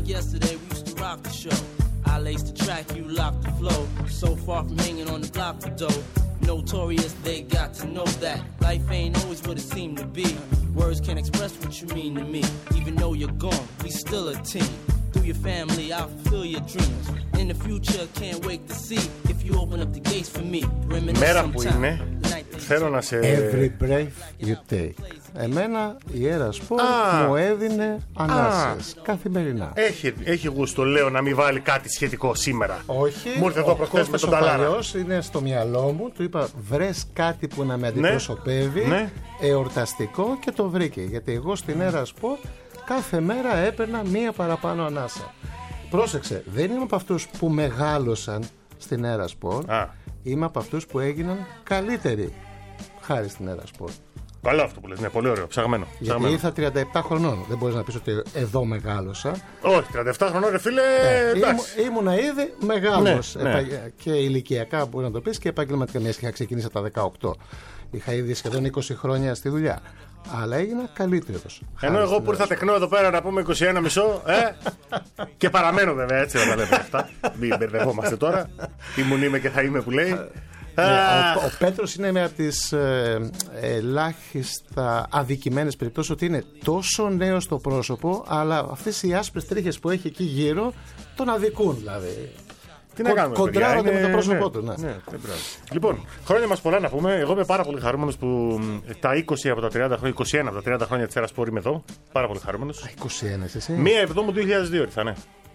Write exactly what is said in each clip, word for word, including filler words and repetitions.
like yesterday, we used to rock the show. I laced the track, you locked the flow. So far from hanging on the block for dough. Notorious, they got to know that life ain't always what it seemed to be. Words can't express what you mean to me. Even though you're gone, we still a team. Through your family, I'll fulfill your dreams. In the future, can't wait to see if you open up the gates for me. Μέρα που είναι, θέλω να σε... Every breath you take. Εμένα η Έρα Σπορ μου έδινε ανάσες καθημερινά. Έχει, έχει γούστο, λέω, να μην βάλει κάτι σχετικό σήμερα. Όχι. Μου ήρθε εδώ προχθές με τον Ταλάρα. Ο είναι στο μυαλό μου, του είπα βρες κάτι που να με αντιπροσωπεύει, ναι, ναι, εορταστικό, και το βρήκε. Γιατί εγώ στην Έρα Σπορ κάθε μέρα έπαιρνα μία παραπάνω ανάσα. Πρόσεξε, δεν είμαι από αυτούς που μεγάλωσαν στην Έρα Σπορ. Είμαι από αυτούς που έγιναν καλύτεροι χάρη στην Έρα Σπορ. Καλό αυτό που λες, ναι, πολύ ωραίο, ψαγμένο. Γιατί ψαγμένο. ήρθα τριάντα επτά χρονών. Δεν μπορείς να πεις ότι εδώ μεγάλωσα. Όχι, τριάντα επτά χρονών, ρε φίλε. Ε, ήμου, ήμουνα ήδη μεγάλος. Ναι, ναι. Επα... Και ηλικιακά μπορεί να το πεις, και επαγγελματικά. Μια και είχα ξεκινήσει από τα δεκαοκτώ. Είχα ήδη σχεδόν είκοσι χρόνια στη δουλειά. Αλλά έγινα καλύτερος. Ενώ εγώ που ήρθα τεκνό εδώ πέρα να πούμε είκοσι ένα μισό, ε, και παραμένω βέβαια, έτσι να τα λέμε αυτά. Μην μπερδευόμαστε τώρα. Ήμουν είμαι και θα είμαι που λέει. Ο, ο Πέτρος είναι μια από τις ε, ελάχιστα αδικημένες περιπτώσεις ότι είναι τόσο νέο στο πρόσωπο, αλλά αυτές οι άσπρες τρίχες που έχει εκεί γύρω τον αδικούν, δηλαδή. Τι να κάνουμε, κοντράρονται με το πρόσωπό ναι, του. Ναι. Ναι, λοιπόν, χρόνια μας πολλά να πούμε. Εγώ είμαι πάρα πολύ χαρούμενος που τα είκοσι από τα τριάντα χρόνια, είκοσι ένα από τα τριάντα χρόνια της Έρα Σπορ είμαι εδώ. Πάρα πολύ χαρούμενος. είκοσι ένα εσύ. Μία Εβδόμου δύο χιλιάδες δύο ήρθα, ναι.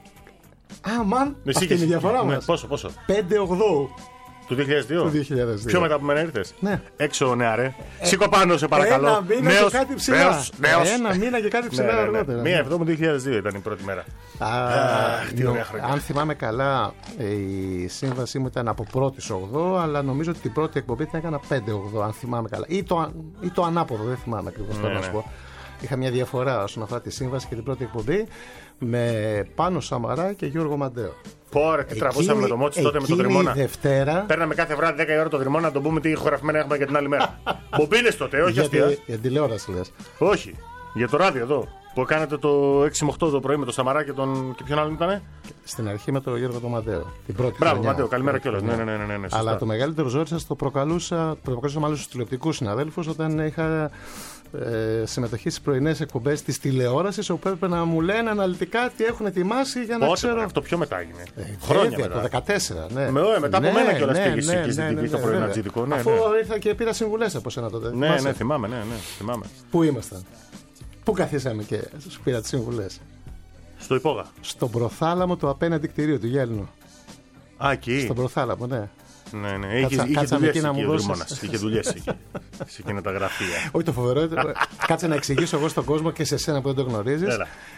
Α, μαν, εσύ αυτή είναι η διαφορά μας. Ναι, πόσο, πόσο. πέντε ογδόου. Του δύο χιλιάδες δύο. Του δύο χιλιάδες δύο. Πιο μετά από μένα ήρθες. Ναι. Έξω, νεαρέ. Ε, Σήκω πάνω, σε παρακαλώ. Ένα μήνα νέος, και κάτι ψηλά. Νέος, νέος. Ένα μήνα και κάτι ψηλά, ναι, ναι, ναι. αργότερα. Μία Εβδόμου δύο χιλιάδες δύο ήταν η πρώτη μέρα. Α, τι ωραία χρόνια. Αν θυμάμαι καλά, η σύμβασή μου ήταν από πρώτη ογδόου, αλλά νομίζω ότι την πρώτη εκπομπή την έκανα πέντε ογδόου, αν θυμάμαι καλά. Ή το, ή το ανάποδο, δεν θυμάμαι ακριβώς. Ναι, ναι. πω. Είχα μια διαφορά όσον αφορά τη σύμβαση και την πρώτη εκπομπή με Πάνο Σαμαρά και Γιώργο Μαντέο. Πόρε, τι τραβούσαμε με το Μότσι τότε με τον Δρυμώνα. Δευτέρα. Παίρναμε κάθε βράδυ δέκα η ώρα το Δρυμώνα να τον πούμε τι ηχογραφημένα έχουμε για την άλλη μέρα. Μπομπίνες τότε, όχι αστεία. Για, για τηλεόραση λες. Όχι, για το ράδιο εδώ. Που κάνετε το έξι με οκτώ το πρωί με τον Σαμαρά και, τον... και ποιον άλλον ήτανε. Στην αρχή με τον Γιώργο τον Μαντέο. Την πρώτη Μπράβο, χρονιά. Μαντέο, καλημέρα κιόλας. Ναι, ναι, ναι, ναι, ναι, αλλά το μεγαλύτερο ζόρι σας το προκαλούσα, προκαλούσα μάλλον στους τηλεοπτικούς συναδέλφους όταν είχα ε, συμμετοχή στις πρωινές εκπομπές της τηλεόρασης, όπου έπρεπε να μου λένε αναλυτικά τι έχουν ετοιμάσει για να Πότε, ξέρω. Αυτό πιο μετά έγινε. Ε, Χρόνια βέβαια, μετά. το δεκατέσσερα, ναι. Με, ε, μετά ναι, από μένα κιόλας ναι, πήγες ναι, εκεί στην ναι, τι βι ναι, στο ναι, πρωινό ναι, τζιτικό. Ναι, αφού ναι. ήρθα και πήρα συμβουλές από σένα τότε. Ναι, ναι, θυμάμαι, ναι, ναι, θυμάμαι. Πού ήμασταν, πού καθίσαμε και σου πήρα τις συμβουλές. Στο Υπόγα. Στον προθάλαμο του απέναντι κτηρίου του Γέλνου. Α, εκεί. Στον προθάλαμο, ναι. Ναι, ναι. Είχε, Κάτσα, είχε δουλειές εκεί να μου ο δώσεις. Δρυμώνας. Είχε δουλειές εκεί. Σε εκείνα τα γραφεία. Όχι, το φοβερό. Κάτσε να εξηγήσω εγώ στον κόσμο και σε σένα που δεν το γνωρίζεις.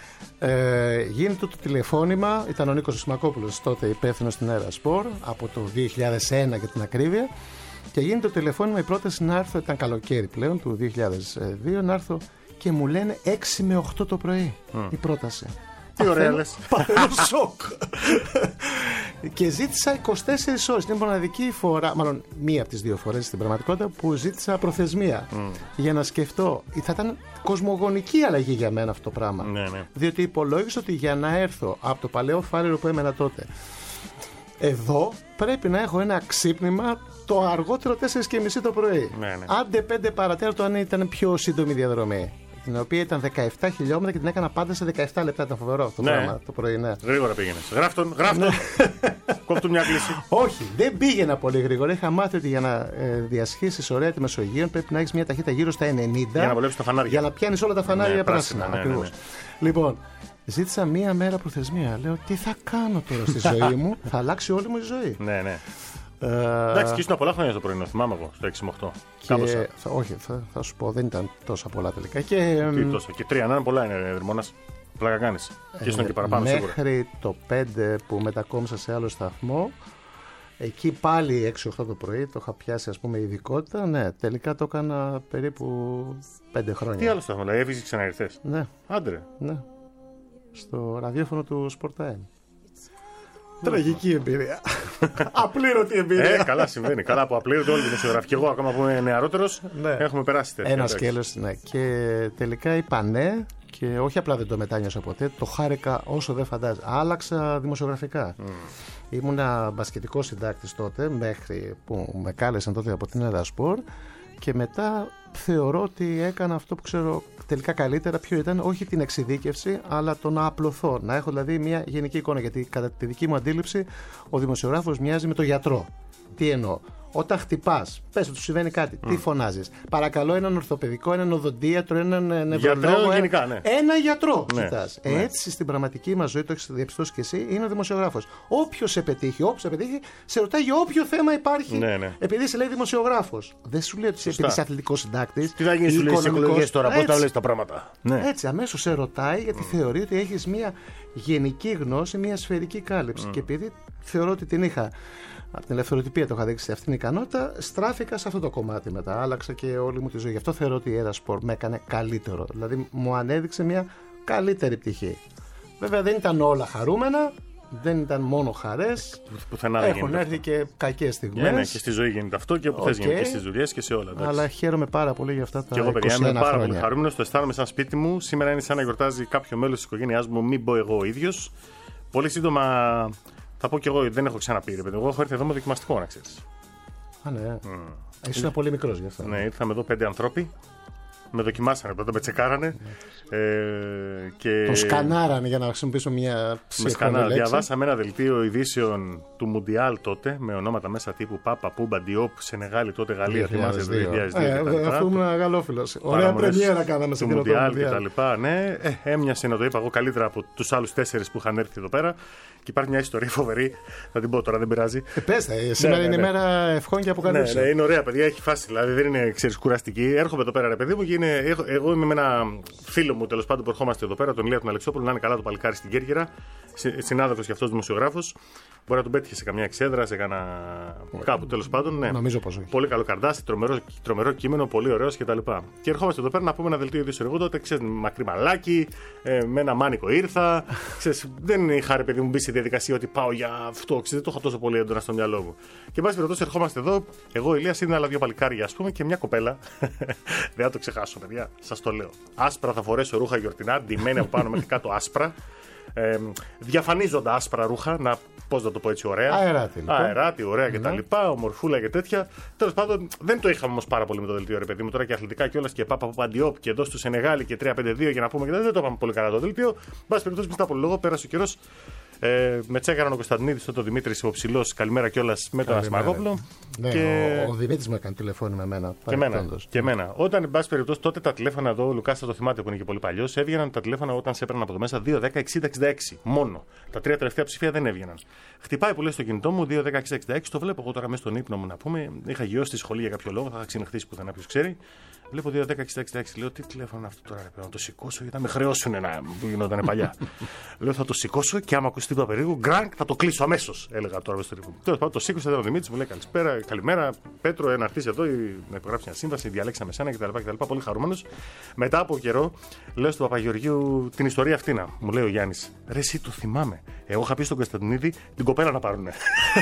Ε, γίνεται το τηλεφώνημα. Ήταν ο Νίκος Σιμακόπουλος τότε υπεύθυνος στην Έρα Σπορ από το δύο χιλιάδες ένα για την ακρίβεια. Και γίνεται το τηλεφώνημα, η πρόταση να έρθω, ήταν καλοκαίρι πλέον του δύο χιλιάδες δύο, να έρθω και μου λένε έξι με οκτώ το πρωί mm. η πρόταση. Τι ωραία λες. Παθαίνω σοκ. Και ζήτησα είκοσι τέσσερις ώρες. Είναι η μοναδική φορά, μάλλον μία από τις δύο φορές στην πραγματικότητα, που ζήτησα προθεσμία mm. για να σκεφτώ. Θα ήταν κοσμογονική αλλαγή για μένα αυτό το πράγμα. Ναι, ναι. Διότι υπολόγισα ότι για να έρθω από το παλαιό Φάληρο που έμενα τότε, εδώ πρέπει να έχω ένα ξύπνημα το αργότερο τέσσερις και μισή το πρωί. Ναι, ναι. Άντε πέντε παρατέταρτο αν ήταν πιο σύντομη διαδρομή. Την οποία ήταν δεκαεπτά χιλιόμετρα και την έκανα πάντα σε δεκαεπτά λεπτά. Ήταν φοβερό αυτό το ναι. πράγμα το πρωί. Ναι. Γρήγορα πήγαινες. Γράφτον, γράφτον. Κόφτου μια κλίση. Όχι, δεν πήγαινα πολύ γρήγορα. Είχα μάθει ότι για να ε, διασχίσεις ωραία τη Μεσογείο πρέπει να έχεις μια ταχύτητα γύρω στα ενενήντα. Για να βολέψεις τα φανάρια. Για να πιάνεις όλα τα φανάρια ναι, πράσινα. πράσινα ναι, ναι, ναι. Λοιπόν, ζήτησα μία μέρα προθεσμία. Λέω, τι θα κάνω τώρα στη ζωή μου. Θα αλλάξει όλη μου η ζωή. Ναι, ναι. Ε, Εντάξει, και ήσουν πολλά χρόνια στο πρωινό, θυμάμαι εγώ, στο έξι με οκτώ. Και, θα, όχι, θα, θα σου πω, δεν ήταν τόσα πολλά τελικά. Και, τι τόσα, και τρία, να είναι πολλά είναι Δρυμώνας. Πλάκα κάνεις. Και ήσουν ε, και παραπάνω μέχρι σίγουρα. Μέχρι το πέντε που μετακόμισα σε άλλο σταθμό, εκεί πάλι έξι οχτώ το πρωί, το είχα πιάσει ας πούμε ειδικότητα. Ναι, τελικά το έκανα περίπου πέντε χρόνια. Τι άλλο σταθμό, δηλαδή έφυγες ξαναήρθες. Ναι. Άντρε. Ναι. Στο ραδιόφωνο του Σπορτάεν. Τραγική εμπειρία. Απλήρωτη εμπειρία. Ε, καλά συμβαίνει. Καλά που απλήρωτη όλη η δημοσιογραφία. Και εγώ, ακόμα που είμαι νεαρότερος, ναι. έχουμε περάσει τέτοια. Ένα σκέλος, ναι. Και τελικά είπα ναι. Και όχι απλά δεν το μετάνιωσα ποτέ, το χάρηκα όσο δεν φαντάζεσαι. Άλλαξα δημοσιογραφικά. Mm. Ήμουνα μπασκετικός συντάκτης τότε, μέχρι που με κάλεσαν τότε από την Ερασπορ. Και μετά θεωρώ ότι έκανα αυτό που ξέρω τελικά καλύτερα. Ποιο ήταν, όχι την εξειδίκευση, αλλά το να απλωθώ. Να έχω δηλαδή μια γενική εικόνα. Γιατί κατά τη δική μου αντίληψη, ο δημοσιογράφος μοιάζει με το γιατρό. Τι εννοώ? Όταν χτυπάς, πες ότι σου συμβαίνει κάτι, mm. τι φωνάζεις? Παρακαλώ έναν ορθοπαιδικό, έναν οδοντίατρο, έναν νευρολόγο. Γενικά, ναι. Ένα γιατρό ναι. κοιτάς. Ναι. Έτσι στην πραγματική μας ζωή, το έχεις διαπιστώσει και εσύ, είναι ο δημοσιογράφος. Όποιος σε πετύχει, όποιος σε πετύχει, σε ρωτάει για όποιο θέμα υπάρχει. Ναι, ναι. Επειδή σε λέει δημοσιογράφος. Δεν σου λέει ότι επειδή είσαι αθλητικός συντάκτης. Τι θα γίνει, σου λέει στις εκλογές τώρα, πώς τα λες τα πράγματα. Ναι. Έτσι, αμέσως σε ρωτάει γιατί mm. θεωρεί ότι έχεις μια γενική γνώση, μια σφαιρική κάλυψη. Mm. Και επειδή θεωρώ ότι την είχα. Από την ελευθεροτυπία το είχα δείξει σε αυτήν την ικανότητα, στράφηκα σε αυτό το κομμάτι μετά. Άλλαξα και όλη μου τη ζωή. Γι' αυτό θεωρώ ότι η Ερασπορ με έκανε καλύτερο. Δηλαδή μου ανέδειξε μια καλύτερη πτυχή. Βέβαια δεν ήταν όλα χαρούμενα, δεν ήταν μόνο χαρές. Έχουν έρθει και κακές στιγμές. Ναι, ναι, και στη ζωή γίνεται αυτό και όπου okay. θες γίνεται και στις δουλειές και σε όλα. Εντάξει. Αλλά χαίρομαι πάρα πολύ για αυτά τα και εγώ, παιδιά, είκοσι ένα είμαι πάρα χρόνια. πολύ χαρούμενος. Το αισθάνομαι σαν σπίτι μου. Σήμερα είναι σαν να γιορτάζει κάποιο μέλος της οικογένειάς μου, μην πω εγώ ο ίδιος. Πολύ σύντομα. Θα πω κι εγώ, δεν έχω ξαναπεί. Ρε, εγώ έχω έρθει εδώ με δοκιμαστικό, να ξέρεις. Α, ναι. Mm. Ήσουν πολύ μικρός γι' αυτό. Ναι, ήρθαμε εδώ πέντε ανθρώποι. Με δοκιμάσανε πρώτα, με τσεκάρανε. Mm. Ε, και... Το σκανάρανε για να χρησιμοποιήσω μια ψηφιακή λέξη. Διαβάσαμε ένα δελτίο ειδήσεων του Μουντιάλ τότε, με ονόματα μέσα τύπου Πάπα, Πούμπα, Ντιόπ, Σενεγάλη τότε, Γαλλία, θυμάσαι το δύο χιλιάδες δύο. Αφού ήμουν γαλλόφιλος. Ωραία πρεμιέρα κάναμε σε εκείνο το Μουντιάλ και τα λοιπά. Ναι, ε, έμοιασε να το είπα εγώ καλύτερα από τους άλλους τέσσερις που είχαν έρθει εδώ πέρα. Και υπάρχει μια ιστορία φοβερή. Θα την πω τώρα, δεν πειράζει. Ε, πες, ε, σήμερα ναι, είναι ναι, ναι. μέρα ευχών και αποκαλύψεων. Ναι, ναι, είναι ωραία, παιδιά, έχει φάση. Δηλαδή δεν είναι, ξέρεις, κουραστική. Έρχομαι εδώ πέρα, ρε παιδί μου, και είναι, έχω, εγώ είμαι με ένα φίλο μου τέλος πάντων που ερχόμαστε εδώ πέρα, τον Ηλία τον Αλεξόπουλο, να είναι καλά το παλικάρι στην Κέρκυρα. Συνάδελφος και αυτός δημοσιογράφος. Μπορεί να τον πέτυχε σε καμιά εξέδρα, σε κανένα. Κάπου τέλος πάντων. Ναι. Νομίζω πως όχι. Πολύ καλό καρδάσι, τρομερό, τρομερό κείμενο, πολύ ωραίο κτλ. Και, και ερχόμαστε εδώ πέρα να πούμε ένα δελτίο ειδήσεων. Εγώ τότε ξέρεις, μακρύ μαλάκι, ε, με ένα μάνικο ήρθα. Ξέρεις, δεν είχα ρε παιδί μου μπει στη διαδικασία ότι πάω για αυτό. Ξέρεις, δεν το είχα τόσο πολύ έντονα στο μυαλό μου. Και εν πάση περιπτώσει ερχόμαστε εδώ, εγώ, Ηλίας, είναι άλλα δύο παλικάρια, ας πούμε, και μια κοπέλα. Δεν θα το ξεχάσω, παιδιά, σας το λέω. Άσπρα θα φορέσω ρούχα γιορτινά, ντυμένη από πάνω μέχρι κάτω άσπρα. Ε, διαφανίζοντα άσπρα ρούχα, να, πώς να το πω έτσι, ωραία. Αεράτη, λοιπόν. Αεράτη, ωραία mm-hmm. κτλ. Ομορφούλα και τέτοια. Τέλος πάντων, δεν το είχαμε όμως πάρα πολύ με το δελτίο, ρε παιδί μου. Τώρα και αθλητικά κιόλας και Πάπα Παντιόπ και εδώ στο Σενεγάλη και τρία πέντε δύο για να πούμε και δεν το είπαμε πολύ καλά το δελτίο. Μπας περιπτώσει, μετά από λόγο πέρασε ο καιρός. Ε, με τσέκαραν ο Κωνσταντινίδης, τότε ο Δημήτρης ο Ψηλός. Καλημέρα κιόλας με τον Ασμαγόπουλο. Ναι, και... Ο, ο Δημήτρης μου έκανε τηλεφώνημα με εμένα. Και εμένα. Και εμένα. Όταν, εν πάση περιπτώσει, τότε τα τηλέφωνα εδώ, ο Λουκάς θα το θυμάται που είναι και πολύ παλιός, έβγαιναν τα τηλέφωνα όταν σε έπαιρναν από το μέσα δύο δέκα εξήντα εξήντα έξι. Μόνο. Τα τρία τελευταία ψηφία δεν έβγαιναν. Χτυπάει που λέει στο κινητό μου δύο δέκα εξήντα εξήντα έξι, το βλέπω εγώ τώρα μέσα στον ύπνο μου να πούμε. Είχα γύρω στη σχολή για κάποιο λόγο, θα είχα ξενυχτήσει πουθενά, ποιος ξέρει. Βλέπω δύο δέκα εξήντα εξήντα έξι, λέω τι τηλέφωνο είναι αυτό τώρα, να το σηκώσω γιατί θα με χρεώσουν να που γινόταν παλιά. Λέω θα το σηκώσω και άμα ακουστεί το περίεργο, γκρανκ θα το κλείσω αμέσως, έλεγα τώρα στο τηλέφωνο. Τέλος πάντων, το σήκωσα, ήταν ο Δημήτρης, μου λέει καλησπέρα, καλημέρα, Πέτρο, να έρθεις εδώ να υπογράψει μια σύμβαση, διαλέξαμε σένα κτλ. Πολύ χαρούμενος. Μετά από καιρό, λέω στον Παπαγεωργίου την ιστορία αυτή να μου λέει ο Γιάννης. Ρε, εσύ το θυμάμαι. Εγώ είχα πει στον Κωνσταντινίδη την κοπέλα να πάρουνε.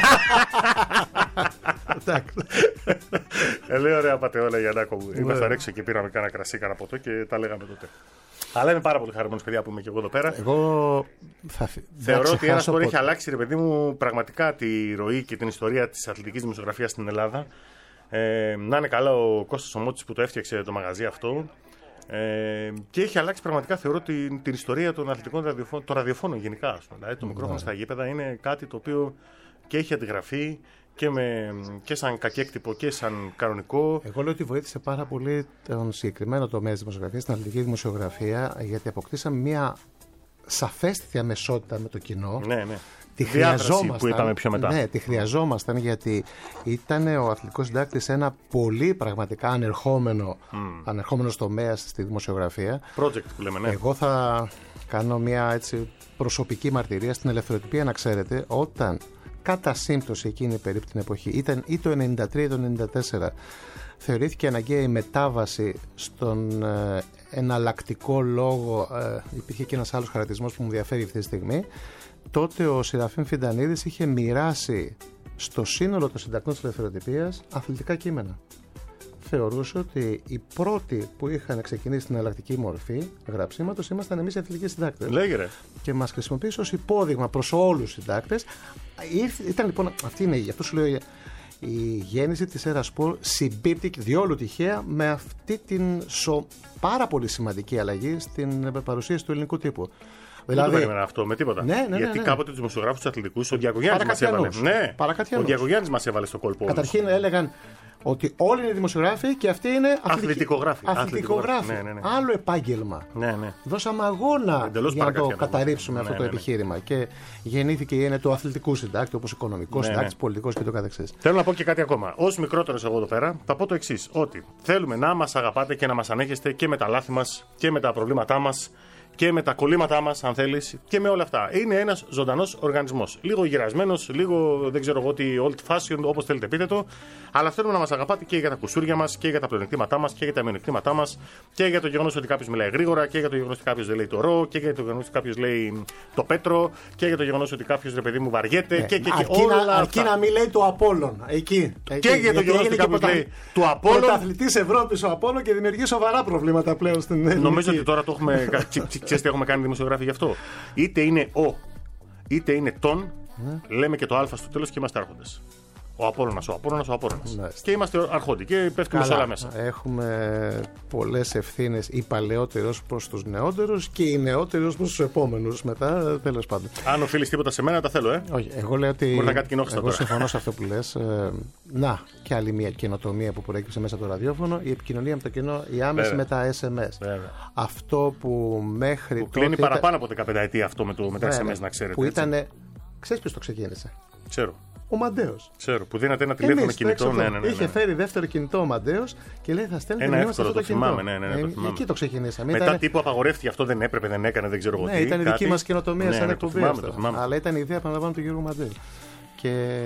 Ε, λέει ωραία πατεόλα Γιαννάκο μου. Ήμασταν έξω και πήραμε κάνα κρασί, κάνα ποτό και τα λέγαμε τότε. Αλλά είμαι πάρα πολύ χαρούμενος, παιδιά, που είμαι και εγώ εδώ πέρα. Εγώ θα θεωρώ ότι ένα σπορ έχει αλλάξει, ρε παιδί μου, πραγματικά τη ροή και την ιστορία της αθλητικής δημοσιογραφίας στην Ελλάδα. Ε, να είναι καλά ο Κώστας Ομότης που το έφτιαξε το μαγαζί αυτό. Ε, και έχει αλλάξει πραγματικά, θεωρώ, την, την ιστορία των αθλητικών ραδιοφώνων, των ραδιοφώνων γενικά. Ας πούμε. Δηλαδή, το μικρόφωνο στα γήπεδα είναι κάτι το οποίο και έχει αντιγραφεί και, με, και σαν κακέκτυπο και σαν κανονικό. Εγώ λέω ότι βοήθησε πάρα πολύ τον συγκεκριμένο τομέα της δημοσιογραφίας, την αθλητική δημοσιογραφία, γιατί αποκτήσαμε μια σαφέστατη αμεσότητα με το κοινό. Ναι, ναι. Τη χρειαζόμασταν, που είπαμε πιο μετά. Ναι, τη χρειαζόμασταν γιατί ήταν ο αθλητικός συντάκτης ένα πολύ πραγματικά ανερχόμενο, mm. ανερχόμενος τομέας στη δημοσιογραφία. Project που λέμε, ναι. Εγώ θα κάνω μια έτσι προσωπική μαρτυρία στην ελευθεροτυπία, να ξέρετε, όταν κατά σύμπτωση εκείνη περίπου την εποχή ήταν ή το ενενήντα τρία ή το ενενήντα τέσσερα, θεωρήθηκε αναγκαία η μετάβαση στον ε, εναλλακτικό λόγο. Ε, υπήρχε και ένας άλλος χαρακτηρισμός που μου διαφέρει αυτή τη στιγμή. Τότε ο Σεραφείμ Φιντανίδης είχε μοιράσει στο σύνολο των συντακτών της ελευθεροτυπίας αθλητικά κείμενα. θεωρούσε ότι οι πρώτοι που είχαν ξεκινήσει την εναλλακτική μορφή γραψίματος ήμασταν εμείς οι αθλητικοί συντάκτες. Λέγε ρε. Και μας χρησιμοποίησε ως υπόδειγμα προς όλους τους συντάκτες. Ήταν λοιπόν, αυτή είναι, γι' αυτό σου λέω, η γέννηση της Eraspor συμπίπτει διόλου τυχαία με αυτή την σο, πάρα πολύ σημαντική αλλαγή στην παρουσίαση του ελληνικού τύπου. Δηλαδή, δεν το περίμενα αυτό με τίποτα. Ναι, ναι, ναι, Γιατί ναι. κάποτε του δημοσιογράφους, του αθλητικούς, ο Διακογιάννης μας έβαλε. Ναι, ο Διακογιάννης μας έβαλε στο κόλπο. Καταρχήν έλεγαν ότι όλοι είναι δημοσιογράφοι και αυτοί είναι αθλητικογράφοι. Αθλητικογράφοι. Ναι, ναι, ναι. Άλλο επάγγελμα. Ναι, ναι. Δώσαμε αγώνα Εντελώς για να το παρακατιανό. καταρρύψουμε Ναι, αυτό ναι, το ναι, ναι. επιχείρημα. Και γεννήθηκε η έννοια του αθλητικού συντάκτη, όπως οικονομικός Ναι, συντάκτης, ναι. πολιτικός και το καθεξής. Θέλω να πω και κάτι ακόμα. Ως μικρότερος εγώ εδώ πέρα, θα πω το εξής: ότι θέλουμε να μας αγαπάτε και να μας ανέχεστε και με τα λάθη μας και με τα προβλήματά μας και με τα κολλήματά μας, αν θέλεις, και με όλα αυτά. Είναι ένας ζωντανός οργανισμός. Λίγο γυρασμένος, λίγο δεν ξέρω εγώ τι, old fashioned, όπως θέλετε πείτε το. Αλλά θέλουμε να μας αγαπάτε και για τα κουσούρια μας και για τα πλεονεκτήματά μας και για τα μειονεκτήματά μας και για το γεγονός ότι κάποιος μιλάει γρήγορα και για το γεγονός ότι κάποιος δεν λέει το ρο και για το γεγονός ότι κάποιος λέει το πέτρο και για το γεγονός ότι κάποιος ρε παιδί μου βαριέται Ναι. και, και, και αρκεί όλα να, αυτά. αρκεί να μην λέει του Απόλλων. Εκεί. Και εκεί. για το γεγονός ότι κάποιος λέει του Απόλλων. Πρωταθλητής Ευρώπης ο Απόλλων και δημιουργεί σοβαρά προβλήματα πλέον στην ελληνική. Νομίζω ότι τώρα το έχουμε. Ξέρεις τι έχουμε κάνει δημοσιογράφοι γι' αυτό. Είτε είναι ο, είτε είναι τον, λέμε και το α στο τέλος και είμαστε άρχοντες. Ο Απόλλωνας, ο Απόλλωνας, ο Απόλλωνας. Ναι. Και είμαστε αρχόντοι και πέφτουμε σε όλα μέσα. Έχουμε πολλές ευθύνες, οι παλαιότεροι ως προς τους νεότερους και οι νεότεροι ως προς τους επόμενους μετά, τέλος πάντων. Αν οφείλεις τίποτα σε μένα, τα θέλω, ε. Όχι, εγώ λέω ότι. Μπορεί να κάτι κοινόχρηστα εγώ τώρα. συμφωνώ σε αυτό που λες. Ε, να, και άλλη μια καινοτομία που προέκυψε μέσα από το ραδιόφωνο, η επικοινωνία με το κοινό, η άμεση Βέβαια. με τα ες εμ ες. Βέβαια. Αυτό που μέχρι Που τότε. κλείνει ήταν- παραπάνω από δεκαπέντε ετία αυτό με, το, με τα ες εμ ες, Βέβαια, να ξέρετε. Που έτσι. ήταν. Ξέρεις ποιος το ξεκίνησε? Ξέρω. Ο Μαντέος. Ξέρω. Που δίνατε ένα τηλέφωνο Εμείς, κινητό. έξω Ναι, αυτό. ναι, ναι, ναι. Είχε φέρει δεύτερο κινητό ο Μαντέος και λέει θα στέλνετε Ένα μήνυμα σε εύκολο, αυτό το το κινητό. θυμάμαι, ναι, ναι, ναι, το Ε, θυμάμαι. Εκεί το ξεκινήσαμε. Μετά Ήταν- τύπου απαγορεύτηκε αυτό, δεν έπρεπε, δεν έκανε, δεν ξέρω εγώ Ναι, τι. ήταν η κάτι. δική μας καινοτομία Ναι, σαν ναι, το εκπομπή θυμάμαι, αυτό. το θυμάμαι. Αλλά ήταν η ιδέα επαναλαμβάνω του Γιώργου Μαντέου. Και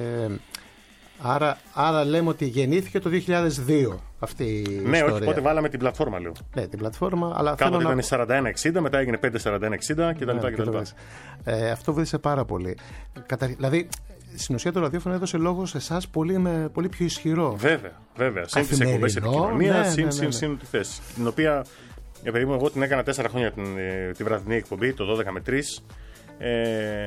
άρα, άρα λέμε ότι γεννήθηκε το δύο χιλιάδες δύο αυτή η Ναι, ιστορία. όχι, πότε βάλαμε την πλατφόρμα, λέω. Ναι, την πλατφόρμα, αλλά θέλω Κάποτε να... ήταν σαράντα ένα εξήντα, μετά έγινε πέντε σαράντα ένα εξήντα κτλ. Ναι, και κτλ. το βρεις. Ε, αυτό βοήθησε πάρα πολύ. Κατα... Δηλαδή, στην ουσία το ραδιόφωνο έδωσε λόγο σε εσάς πολύ, με... πολύ πιο ισχυρό. Βέβαια, βέβαια. Συν τις Καθημερινό, εκπομπές επικοινωνία, ναι, συν, ναι, συν, ναι. συν τη θέση. Την οποία, για περίπου, εγώ την έκανα τέσσερα χρόνια την, ε, τη βραδινή εκπομπή, το δώδεκα με τρεις. Ε,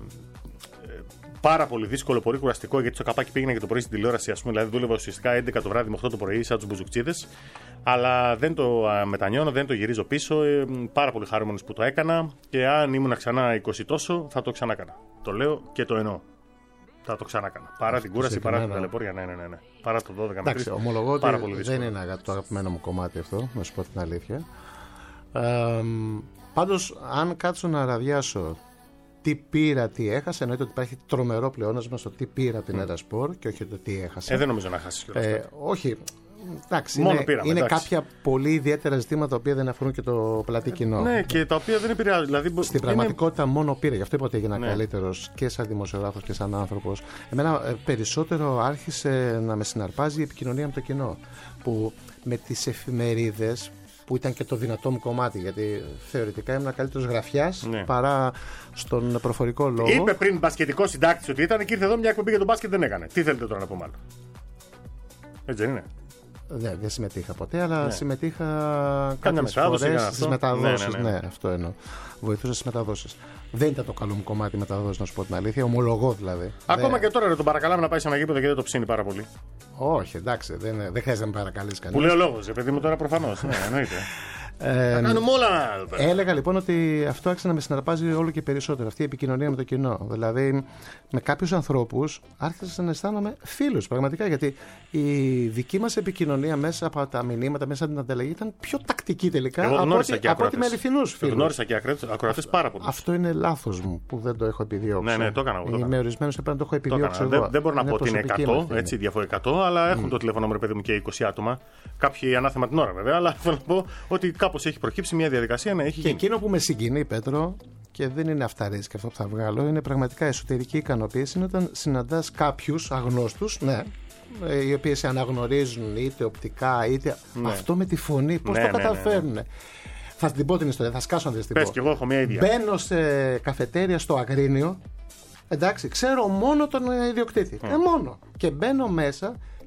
πάρα πολύ δύσκολο, πολύ κουραστικό, γιατί το καπάκι πήγαινε και το πρωί στην τηλεόραση. Ας πούμε, δηλαδή δούλευα ουσιαστικά έντεκα το βράδυ με οκτώ το πρωί, σαν τους μπουζουκτσίδες. Αλλά δεν το α, μετανιώνω, δεν το γυρίζω πίσω. Ε, πάρα πολύ χαρούμενος που το έκανα. Και αν ήμουν ξανά είκοσι τόσο, θα το ξανάκανα. Το λέω και το εννοώ. Θα το ξανάκανα. Παρά την κούραση, παρά την ταλαιπώρια. Ναι, ναι, ναι, ναι. Παρά το δώδεκα με τρεις. Εντάξει, ομολογώ ότι πάρα πολύ δύσκολο. δεν είναι αγα- το αγαπημένο μου κομμάτι αυτό, να σου πω την αλήθεια. Ε, πάντως, αν κάτσω να ραδιάσω τι πήρα, τι έχασα, εννοείται ότι υπάρχει τρομερό πλεόνασμα στο τι πήρα από την Eraspor και όχι το τι έχασα. Ε, δεν νομίζω να χάσει κιόλας. Ε, όχι. Εντάξει, Μόνο είναι, πήραμε, είναι εντάξει. κάποια πολύ ιδιαίτερα ζητήματα τα οποία δεν αφορούν και το πλατή κοινό. Ναι, και τα οποία δεν επηρεάζουν. Δηλαδή, μπο- Στην είναι- πραγματικότητα μόνο πήρα. Γι' αυτό είπα ότι έγινα Ναι. καλύτερος και σαν δημοσιογράφος και σαν άνθρωπος. Εμένα ε, περισσότερο άρχισε να με συναρπάζει η επικοινωνία με το κοινό. Που με τις εφημερίδες, που ήταν και το δυνατό μου κομμάτι, γιατί θεωρητικά ήμουν καλύτερος γραφιάς Ναι. παρά στον προφορικό λόγο. Είπε πριν μπασκετικό συντάκτη ότι ήταν και ήρθε εδώ μια εκπομπή για τον μπάσκετ, δεν έκανε. Τι θέλετε τώρα να πούμε άλλο. Έτσι δεν είναι. Ναι, δεν συμμετείχα ποτέ, αλλά Ναι. συμμετείχα Κάμια κάποιες μετάδοση, φορές κάνα στις αυτό. μεταδόσεις. Ναι, ναι, ναι. Ναι, αυτό εννοώ. Βοηθούσα στις μεταδόσεις. Δεν ήταν το καλό μου κομμάτι η μεταδόση, να σου πω την αλήθεια. Ομολογώ δηλαδή. Ακόμα Δεν- και τώρα ρε, τον παρακαλάμε να πάει σε ένα γήπεδο και δεν το ψήνει πάρα πολύ. Όχι, εντάξει, δεν, δεν χρειάζεται να με παρακαλείς κανείς. Που λέει ο λόγο, παιδί μου τώρα προφανώ. Ναι, εννοείται. Ε, Θα κάνουμε όλα εδώ πέρα. Έλεγα λοιπόν ότι αυτό άρχισε να με συναρπάζει όλο και περισσότερο. Αυτή η επικοινωνία με το κοινό. Δηλαδή, με κάποιους ανθρώπους άρχισα να αισθάνομαι φίλους πραγματικά. Γιατί η δική μας επικοινωνία μέσα από τα μηνύματα, μέσα από την ανταλλαγή ήταν πιο τακτική τελικά Εγώ από γνώρισα ότι, και από ότι με ακροατές. αληθινούς φίλους. Γνώρισα και ακροατέ πάρα πολύ. Αυτό είναι λάθος μου που δεν το έχω επιδιώξει. Ναι, ναι, το έκανα εγώ, το έκανα. Με ορισμένους έπρεπε να το έχω Το επιδιώξει έκανα. εγώ. Δεν, δεν μπορώ να πω ότι είναι προσωπική μου εκατό, ευθύνη. έτσι, διαφορά εκατό, αλλά έχουν το τηλέφωνο μου, ρε παιδί μου, και είκοσι άτομα. Κάποιοι ανάθεμα την ώρα βέβαια, αλλά θέλω να πω ότι κάπως έχει προκύψει μια διαδικασία να έχει Και γίνει. εκείνο που με συγκινεί, Πέτρο, και δεν είναι αυταρέσκει αυτό που θα βγάλω, είναι πραγματικά εσωτερική ικανοποίηση είναι όταν συναντάς κάποιους αγνώστους, ναι, ε, οι οποίοι σε αναγνωρίζουν είτε οπτικά είτε. Αυτό με τη φωνή, πώς Ναι, το ναι, ναι, καταφέρνουν. Θα την πω την ιστορία, θα σκάσω να την Πες πω. κι εγώ έχω μια ίδια. Μπαίνω σε καφετέρια στο Αγρίνιο. Εντάξει, ξέρω μόνο τον ε, ιδιοκτήτη. Ε, μόνο. Και μπαίνω μέσα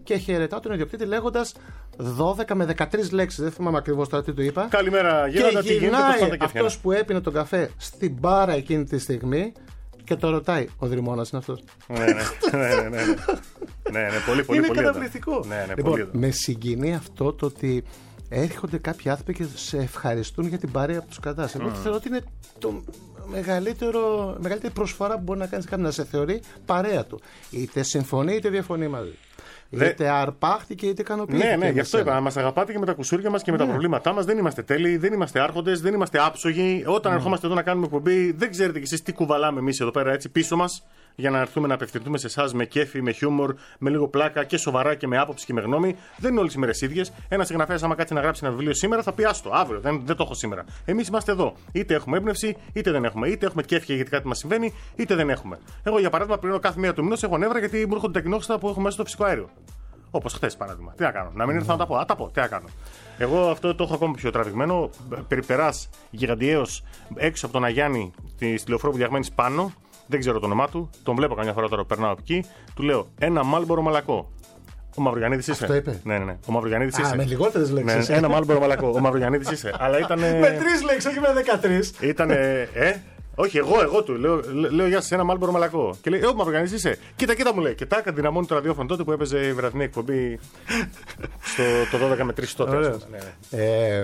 και χαιρετά τον ιδιοκτήτη λέγοντας δώδεκα με δεκατρείς λέξεις. Δεν θυμάμαι ακριβώς τώρα τι του είπα. Καλημέρα, γέροντα, τι γίνεται, πώς πάνε και αυτός που έπινε τον καφέ στην μπάρα εκείνη τη στιγμή και το ρωτάει, ο Δρυμώνας είναι αυτός. Ναι, ναι, ναι, ναι, ναι. Ναι, ναι, πολύ, πολύ, είναι πολύ καταπληκτικό. Ναι, ναι, λοιπόν, πολύ με συγκινεί αυτό το ότι έρχονται κάποιοι άνθρωποι και σε ευχαριστούν για την παρέα που τους κρατάς. Εγώ mm. θεωρώ ότι είναι το μεγαλύτερο, μεγαλύτερη προσφορά που μπορεί να κάνεις κάποιον, να σε θεωρεί παρέα του. Είτε συμφωνεί είτε διαφωνεί μαζί. Δε... Είτε αρπάχτηκε είτε ικανοποιήθηκε. Ναι, ναι, γι' αυτό είπα. Μας αγαπάτε και με τα κουσούρια μας και με ναι. τα προβλήματά μας. Δεν είμαστε τέλειοι, δεν είμαστε άρχοντες, δεν είμαστε άψογοι. Όταν mm. ερχόμαστε εδώ να κάνουμε εκπομπή, δεν ξέρετε κι εσείς τι κουβαλάμε εμείς εδώ πέρα έτσι πίσω μας. Για να έρθουμε να απευθυνθούμε σε εσάς με κέφι, με χιούμορ, με λίγο πλάκα και σοβαρά και με άποψη και με γνώμη. Δεν είναι όλες οι μέρες ίδιες. Ένας συγγραφέας, άμα κάτσει να γράψει ένα βιβλίο σήμερα, θα πει άστο, αύριο. Δεν, δεν το έχω σήμερα. Εμείς είμαστε εδώ. Είτε έχουμε έμπνευση, είτε δεν έχουμε. Είτε έχουμε κέφια γιατί κάτι μας συμβαίνει, είτε δεν έχουμε. Εγώ, για παράδειγμα, πληρώνω κάθε μία του μηνός, έχω νεύρα γιατί μου έρχονται τα κοινόχρηστα που έχω μέσα στο φυσικό αέριο. Όπως χθες, παράδειγμα. Τι να κάνω, να μην έρθω να τα πω. Α, τα πω, τι να κάνω. Εγώ αυτό το έχω ακόμη πιο τραβηγμένο. Περιπεράς γιγαντιαίος έξω από τον Αγιάννη στη λεωφόρο που διαγμένεις πάνω. Δεν ξέρω το όνομά του. Τον βλέπω καμιά φορά τώρα που περνάω από εκεί. Του λέω ένα Μάλμπορο μαλακό. Ο Μαυρογιαννίδης είσαι. Αυτό είπε. Ναι, ναι, ναι. Ο Μαυρογιαννίδης είσαι. Α, με λιγότερες λέξεις. Ναι, ένα Μάλμπορο μαλακό. Ο Μαυρογιαννίδης είσαι. Αλλά ήταν. Με τρεις λέξεις, όχι με δεκατρείς. Ήτανε. Ε, όχι, εγώ, εγώ του λέω, λέω γεια σας, ένα Μάλμπορο μαλακό. Και λέει, Ε, ο Μαυρογιαννίδης είσαι. Κοίτα, κοίτα μου λέει. Και τάκα δυναμώνει το ραδιόφωνο τότε που έπαιζε η βραδινή εκπομπή στο το δώδεκα με τρεις τότε. Ναι, ναι. Ε,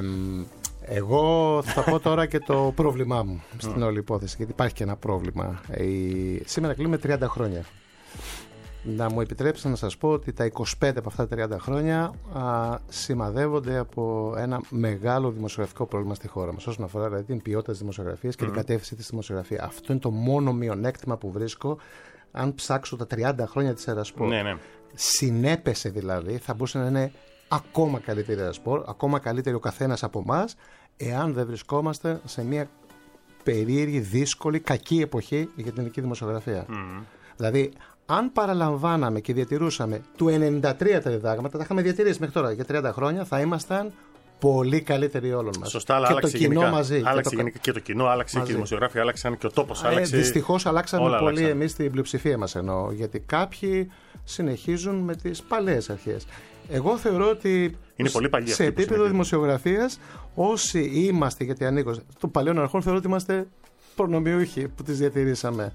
εγώ θα πω τώρα και το πρόβλημά μου στην όλη υπόθεση, γιατί υπάρχει και ένα πρόβλημα. Η... Σήμερα κλείνουμε τριάντα χρόνια. Να μου επιτρέψετε να σας πω ότι τα είκοσι πέντε από αυτά τα τριάντα χρόνια α, σημαδεύονται από ένα μεγάλο δημοσιογραφικό πρόβλημα στη χώρα μας, όσον αφορά δηλαδή, την ποιότητα της δημοσιογραφίας και mm. την κατεύθυνση της δημοσιογραφίας. Αυτό είναι το μόνο μειονέκτημα που βρίσκω αν ψάξω τα τριάντα χρόνια της Ερασπορ. Ναι, ναι. Συνέπεσε δηλαδή, θα μπορούσε να είναι ακόμα καλύτερη η Ερασπορ, ακόμα καλύτερη ο καθένας από εμάς, εάν δεν βρισκόμαστε σε μια περίεργη, δύσκολη, κακή εποχή για την ελληνική δημοσιογραφία. Mm. Δηλαδή, αν παραλαμβάναμε και διατηρούσαμε του ενενήντα τρία τα διδάγματα, τα είχαμε διατηρήσει μέχρι τώρα για τριάντα χρόνια, θα ήμασταν πολύ καλύτεροι όλων μας. Σωστά, αλλά και άλλαξε το κοινό γενικά. μαζί. Άλλαξε και, το... γενικά και το κοινό, άλλαξε μαζί. Και οι δημοσιογράφοι άλλαξαν και ο τόπος άλλαξε. Ε, δυστυχώς αλλάξαμε όλα πολύ άλλαξαν. εμείς την πλειοψηφία μας εννοώ, γιατί κάποιοι συνεχίζουν με τις παλαιές αρχές. Εγώ θεωρώ ότι είναι πολύ παλιά σε επίπεδο δημοσιογραφίας, όσοι είμαστε, γιατί ανήκω των παλαιών αρχών, θεωρώ ότι είμαστε προνομιούχοι που τις διατηρήσαμε.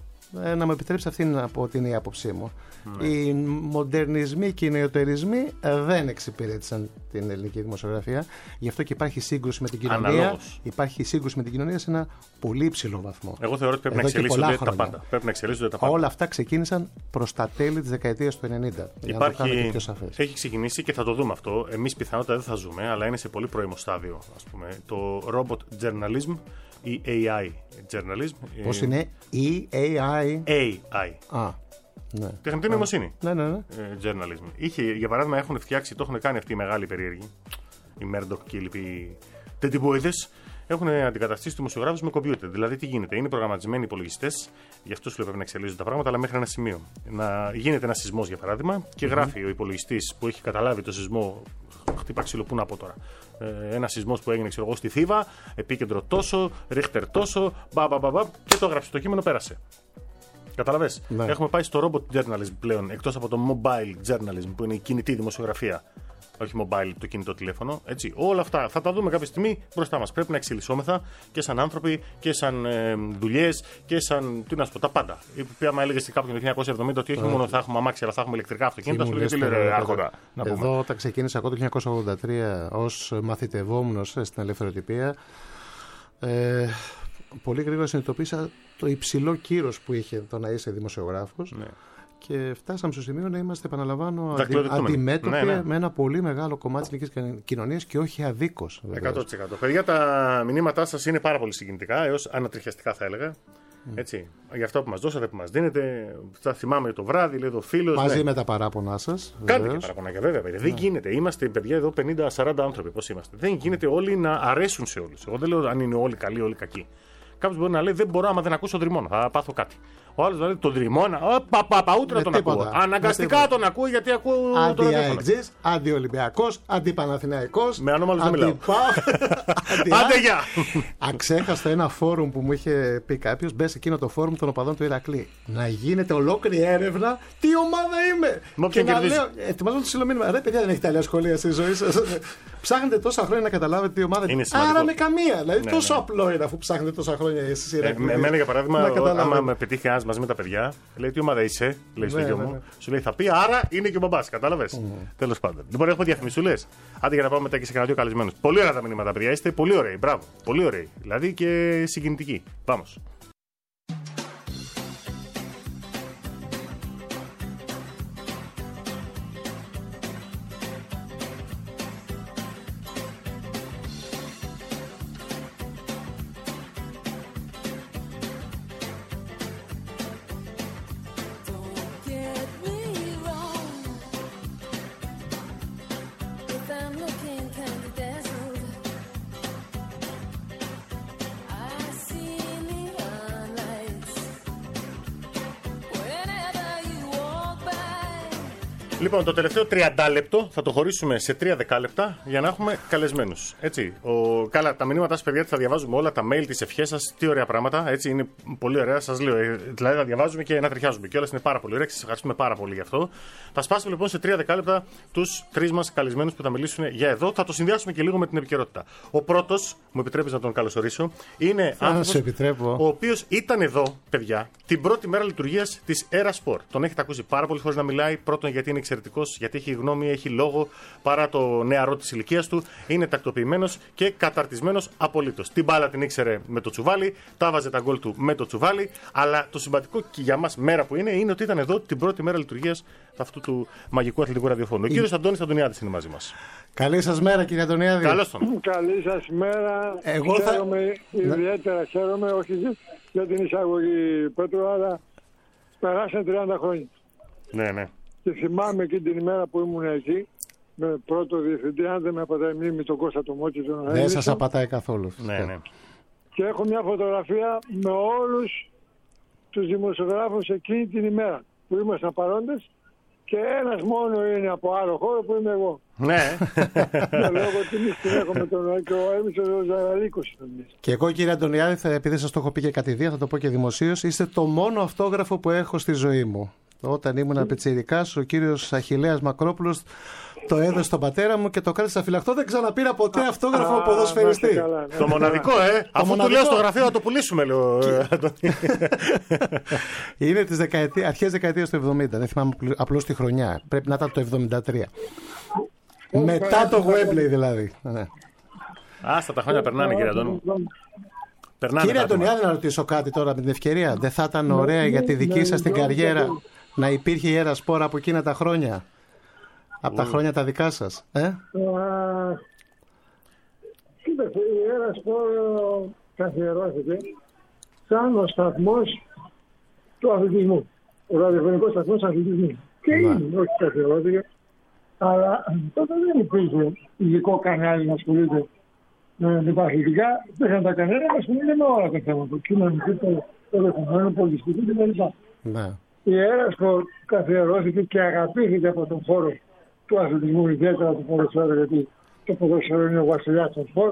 Ε, να μου επιτρέψει αυτή να πω ότι είναι η άποψή μου. Ναι. Οι μοντερνισμοί και οι νεοτερισμοί δεν εξυπηρέτησαν την ελληνική δημοσιογραφία. Γι' αυτό και υπάρχει σύγκρουση με την κοινωνία. Αναλόγως. Υπάρχει σύγκρουση με την κοινωνία σε ένα πολύ υψηλό βαθμό. Εγώ θεωρώ ότι πρέπει να εξελίσσονται τα πάντα. Πρέπει να εξελίσσονται τα πάντα. Όλα αυτά ξεκίνησαν προς τα τέλη της δεκαετίας του ενενήντα. Υπάρχει... Έχει ξεκινήσει και θα το δούμε αυτό. Εμείς πιθανότατα δεν θα ζούμε, αλλά είναι σε πολύ πρώιμο στάδιο. Ας πούμε, το robot journalism ή έι άι journalism. Πώς είναι ι έι άι? έι άι. Α, ναι. Τεχνητή νοημοσύνη. Ναι, ναι, ναι. Ε, journalism. Είχε, για παράδειγμα, έχουν φτιάξει, το έχουν κάνει αυτοί οι μεγάλοι περίεργοι, οι Murdoch και οι λοιποί τεντιμπόιδες, έχουν αντικαταστήσει τους δημοσιογράφους με κομπιούτερ. Δηλαδή, τι γίνεται, είναι προγραμματισμένοι υπολογιστές, γι' αυτό σου λέω πρέπει να εξελίσσονται τα πράγματα, αλλά μέχρι ένα σημείο. Να γίνεται ένα σεισμός, για παράδειγμα, και mm-hmm. γράφει ο υπολογιστής που έχει καταλάβει το σεισμό. Χτύπα ξύλο, πού να πω τώρα. Ε, ένα σεισμός που έγινε, ξέρω εγώ, στη Θήβα, επίκεντρο τόσο, ρίχτερ τόσο, μπαμπαμπαμπα, και το έγραψε. Το κείμενο πέρασε. Καταλαβες. Ναι. Έχουμε πάει στο robot journalism πλέον, εκτός από το mobile journalism που είναι η κινητή δημοσιογραφία. Όχι mobile, το κινητό τηλέφωνο. Έτσι. Όλα αυτά θα τα δούμε κάποια στιγμή μπροστά μας. Πρέπει να εξελισσόμεθα και σαν άνθρωποι και σαν ε, δουλειές και σαν. Τι να σου πω, τα πάντα. Η οποία, άμα έλεγε κάποιον το χίλια εννιακόσια εβδομήντα ότι όχι μόνο θα έχουμε αμάξια, αλλά θα έχουμε ηλεκτρικά αυτοκίνητα, σου λέει λέει άρχοντα. Εδώ, όταν ξεκίνησα εγώ το χίλια εννιακόσια ογδόντα τρία ως μαθητευόμενος στην ελευθεροτυπία, ε, πολύ γρήγορα συνειδητοποίησα το υψηλό κύρος που είχε το να είσαι δημοσιογράφος. Ναι. Και φτάσαμε στο σημείο να είμαστε, επαναλαμβάνω, αντι, αντιμέτωποι ναι, ναι. με ένα πολύ μεγάλο κομμάτι της ελληνικής κοινωνίας και όχι αδίκως. εκατό τοις εκατό. Παιδιά, τα μηνύματά σας είναι πάρα πολύ συγκινητικά, έως ανατριχιαστικά θα έλεγα. Mm. Έτσι. Για αυτό που μας δώσατε, που μας δίνετε. Θα θυμάμαι το βράδυ, λέει το φίλος. Μαζί ναι. με τα παράπονά σας. Κάντε και παραπονάκια, βέβαια. Παιδιά. Ναι. Δεν γίνεται. Είμαστε, παιδιά, εδώ πενήντα σαράντα άνθρωποι. Πώς είμαστε. Δεν γίνεται όλοι να αρέσουν σε όλους. Εγώ δεν λέω αν είναι όλοι καλοί, όλοι κακοί. Κάποιος μπορεί να λέει: δεν μπορώ, άμα δεν ακούσω Δρυμώνα, θα πάθω κάτι. Ο άλλος δηλαδή τον Τριμώνα, παπαπαούτρα να τον ακούω. Αναγκαστικά τον ακούω γιατί ακούω τον Αντι-Αεξής, αντι-Ολυμπιακός, αντι-Παναθηναϊκός. Με ανώμαλους δεν μιλάω. Άντε γεια! Αξέχασα ένα φόρουμ που μου είχε πει κάποιος, μπες εκείνο το φόρουμ των οπαδών του Ηρακλή. Να γίνεται ολόκληρη έρευνα τι ομάδα είμαι. Και να λέω, ετοιμάζω το συλλομήνυμα. Ρε παιδιά, δεν έχετε άλλη σχολεία στη ζωή σας. Ψάχνετε τόσα χρόνια να καταλάβετε τι ομάδα είναι. Άρα με καμία. Δηλαδή τόσο απλό είναι αφού ψάχνετε τόσα χρόνια εσείς Ηρακλή. Εμένα για παράδειγμα, άμα με πετύχει ένας μαζί με τα παιδιά, λέει τι ομάδα είσαι, λέει στο γιο μου, σου λέει θα πει άρα είναι και ο μπαμπάς. Κατάλαβες. Τέλος πάντων. Λοιπόν, έχουμε διαφημισούλες. Άντε για να πάμε μετά και σε κανένα δύο καλεσμένους. Πολύ ωραία τα μηνύματα, παιδιά. Είστε πολύ ωραίοι. Μπράβο. Πολύ ωραίοι. Δηλαδή και συγκινητικοί. Πάμε. Λοιπόν, το τελευταίο τριάντα λεπτό θα το χωρίσουμε σε τρία δεκάλεπτα για να έχουμε καλεσμένους. Έτσι. Ο, καλά, τα μηνύματά σας, παιδιά, θα διαβάζουμε όλα, τα mail, τις ευχές σας, τι ωραία πράγματα. Έτσι, είναι πολύ ωραία, σας λέω. Ε, δηλαδή, θα διαβάζουμε και να τριχιάζουμε. Και όλες είναι πάρα πολύ ωραία. Σας ευχαριστούμε πάρα πολύ γι' αυτό. Θα σπάσουμε λοιπόν σε τρία δεκάλεπτα τους τρεις μας καλεσμένους που θα μιλήσουν για εδώ. Θα το συνδυάσουμε και λίγο με την επικαιρότητα. Ο πρώτος, μου επιτρέπεις να τον καλωσορίσω, είναι άνθρωπος ο οποίος ήταν εδώ, παιδιά, την πρώτη μέρα λειτουργίας της Era Sport. Τον έχετε ακούσει πάρα πολλές φορές να μιλάει. Πρώτον, γιατί είναι εξαιρετικός, γιατί έχει γνώμη, έχει λόγο παρά το νεαρό της ηλικίας του. Είναι τακτοποιημένος και καταρτισμένος απολύτως. Την μπάλα την ήξερε με το τσουβάλι, τα βάζε τα γκολ του με το τσουβάλι. Αλλά το σημαντικό και για μας μέρα που είναι, είναι ότι ήταν εδώ την πρώτη μέρα λειτουργίας αυτού του μαγικού αθλητικού ραδιοφώνου. Ο κύριος Αντώνης Αντωνιάδης είναι μαζί μας. Καλή σας μέρα, κύριε Αντωνιάδη. Καλώς τον. Καλή σας μέρα. Εγώ χαίρομαι, θα... ιδιαίτερα χαίρομαι, όχι για την εισαγωγή Πέτρο, αλλά περάσαν τριάντα χρόνια. Ναι, ναι. Και θυμάμαι εκείνη την ημέρα που ήμουν εκεί, με πρώτο διευθυντή, αν δεν με απατάει μνήμη, τον Κώστα τον Μότσι. Τον δεν σας απατάει καθόλου. Ναι, ναι. Και έχω μια φωτογραφία με όλους τους δημοσιογράφους εκείνη την ημέρα που ήμασταν παρόντες. Και ένας μόνο είναι από άλλο χώρο που είμαι εγώ. Ναι. Λόγω τιμής την έχω με τον και ο Έμις ο Ζαραλίκος. Και εγώ, κύριε Αντωνιάδη, επειδή σας το έχω πει και κατηδία, θα το πω και δημοσίως, είστε το μόνο αυτόγραφο που έχω στη ζωή μου. Όταν ήμουν πιτσιρικάς, ο κύριος Αχιλλέας Μακρόπουλος το έδωσε στον πατέρα μου και το κράτησα φυλακτό. Δεν ξαναπήρα ποτέ αυτόγραφο από ποδοσφαιριστή. Καλά, ναι. Το μοναδικό, ε! Αφού του λέω στο γραφείο να το πουλήσουμε, λέω. Είναι τις δεκαετίες, αρχές δεκαετίας του εβδομήντα. Δεν θυμάμαι απλώς τη χρονιά. Πρέπει να ήταν το εβδομήντα τρία. Μετά το Γουέμπλεϊ δηλαδή. Άστα τα χρόνια περνάνε, κύριε Αντώνη. Κύριε Αντωνιάδη, να ρωτήσω κάτι τώρα με την ευκαιρία. Δεν θα ήταν ωραία για τη δική σας την καριέρα να υπήρχε η Era Sport από εκείνα τα χρόνια? Από τα χρόνια τα δικά σας, ε? Κοίταξε, η Era Sport καθιερώθηκε σαν ο σταθμός του αθλητισμού. Ο ραδιοφωνικός σταθμός αθλητισμού. Και είναι, όχι καθιερώθηκε. Αλλά τότε δεν υπήρχε ειδικό κανάλι να ασχολείται με τα αθλητικά. Υπήρχαν τα κανάλια να ασχολείται με όλα τα θέματα. Κοινωνική, περιεχομένου, πολιτιστική κλπ. Η Era Sport καθιερώθηκε και αγαπήθηκε από τον χώρο του αθλητισμού, ιδιαίτερα του ποδοσφαίρου, γιατί το ποδοσφαίρο είναι ο βασιλιάς των σπορ.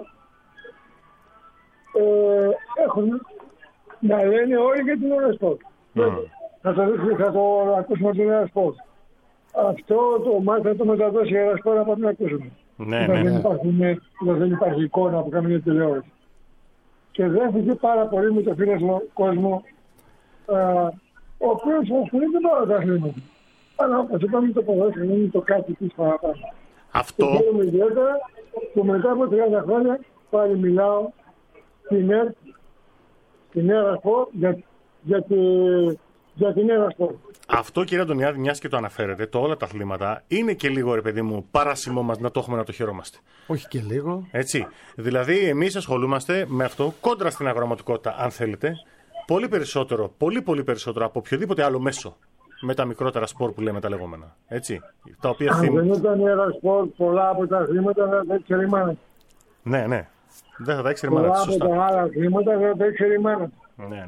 Ε, έχουν να λένε όλοι για την Era Sport. Mm. Θα το δείξουμε, θα το ακούσουμε την Era Sport. Αυτό το μάτι θα το μεταδώσει η Era Sport να πάμε να ακούσουμε. Ναι, ναι, δεν, ναι. Υπάρχει, δεν υπάρχει εικόνα από καμία τηλεόραση. Και δέχθηκε πάρα πολύ με το φίλο κόσμο, α, ο οποίος ασχολείται με όλα τα αθλήματα. Αλλά όπως είπαμε, το ποδόσφαιρο είναι το κάτι της παραπάνω. Αυτό. Και χαίρομαι ιδιαίτερα που μετά από τριάντα χρόνια πάλι μιλάω στην ΕΡΤ, στην Era Sport, για, για, τη, για την Era Sport. Αυτό, κύριε Αντωνιάδη, μιας και το αναφέρετε, το όλα τα αθλήματα είναι και λίγο, ρε παιδί μου, παράσημο μας να το έχουμε να το χαιρόμαστε. Όχι και λίγο. Έτσι. Δηλαδή, εμείς ασχολούμαστε με αυτό κόντρα στην αγροματικότητα, αν θέλετε, πολύ περισσότερο, πολύ πολύ περισσότερο από οποιοδήποτε άλλο μέσο. Με τα μικρότερα σπορ που λέμε τα λεγόμενα. Έτσι. Τα οποία Αν θυμ... δεν ήταν η Era Sport, πολλά από τα αθλήματα δεν τα ήξερε η μάνα. Ναι, ναι. Δεν θα τα ήξερε η μάνα. Πολλά από τα άλλα αθλήματα δεν τα ήξερε η μάνα. Ναι, ναι.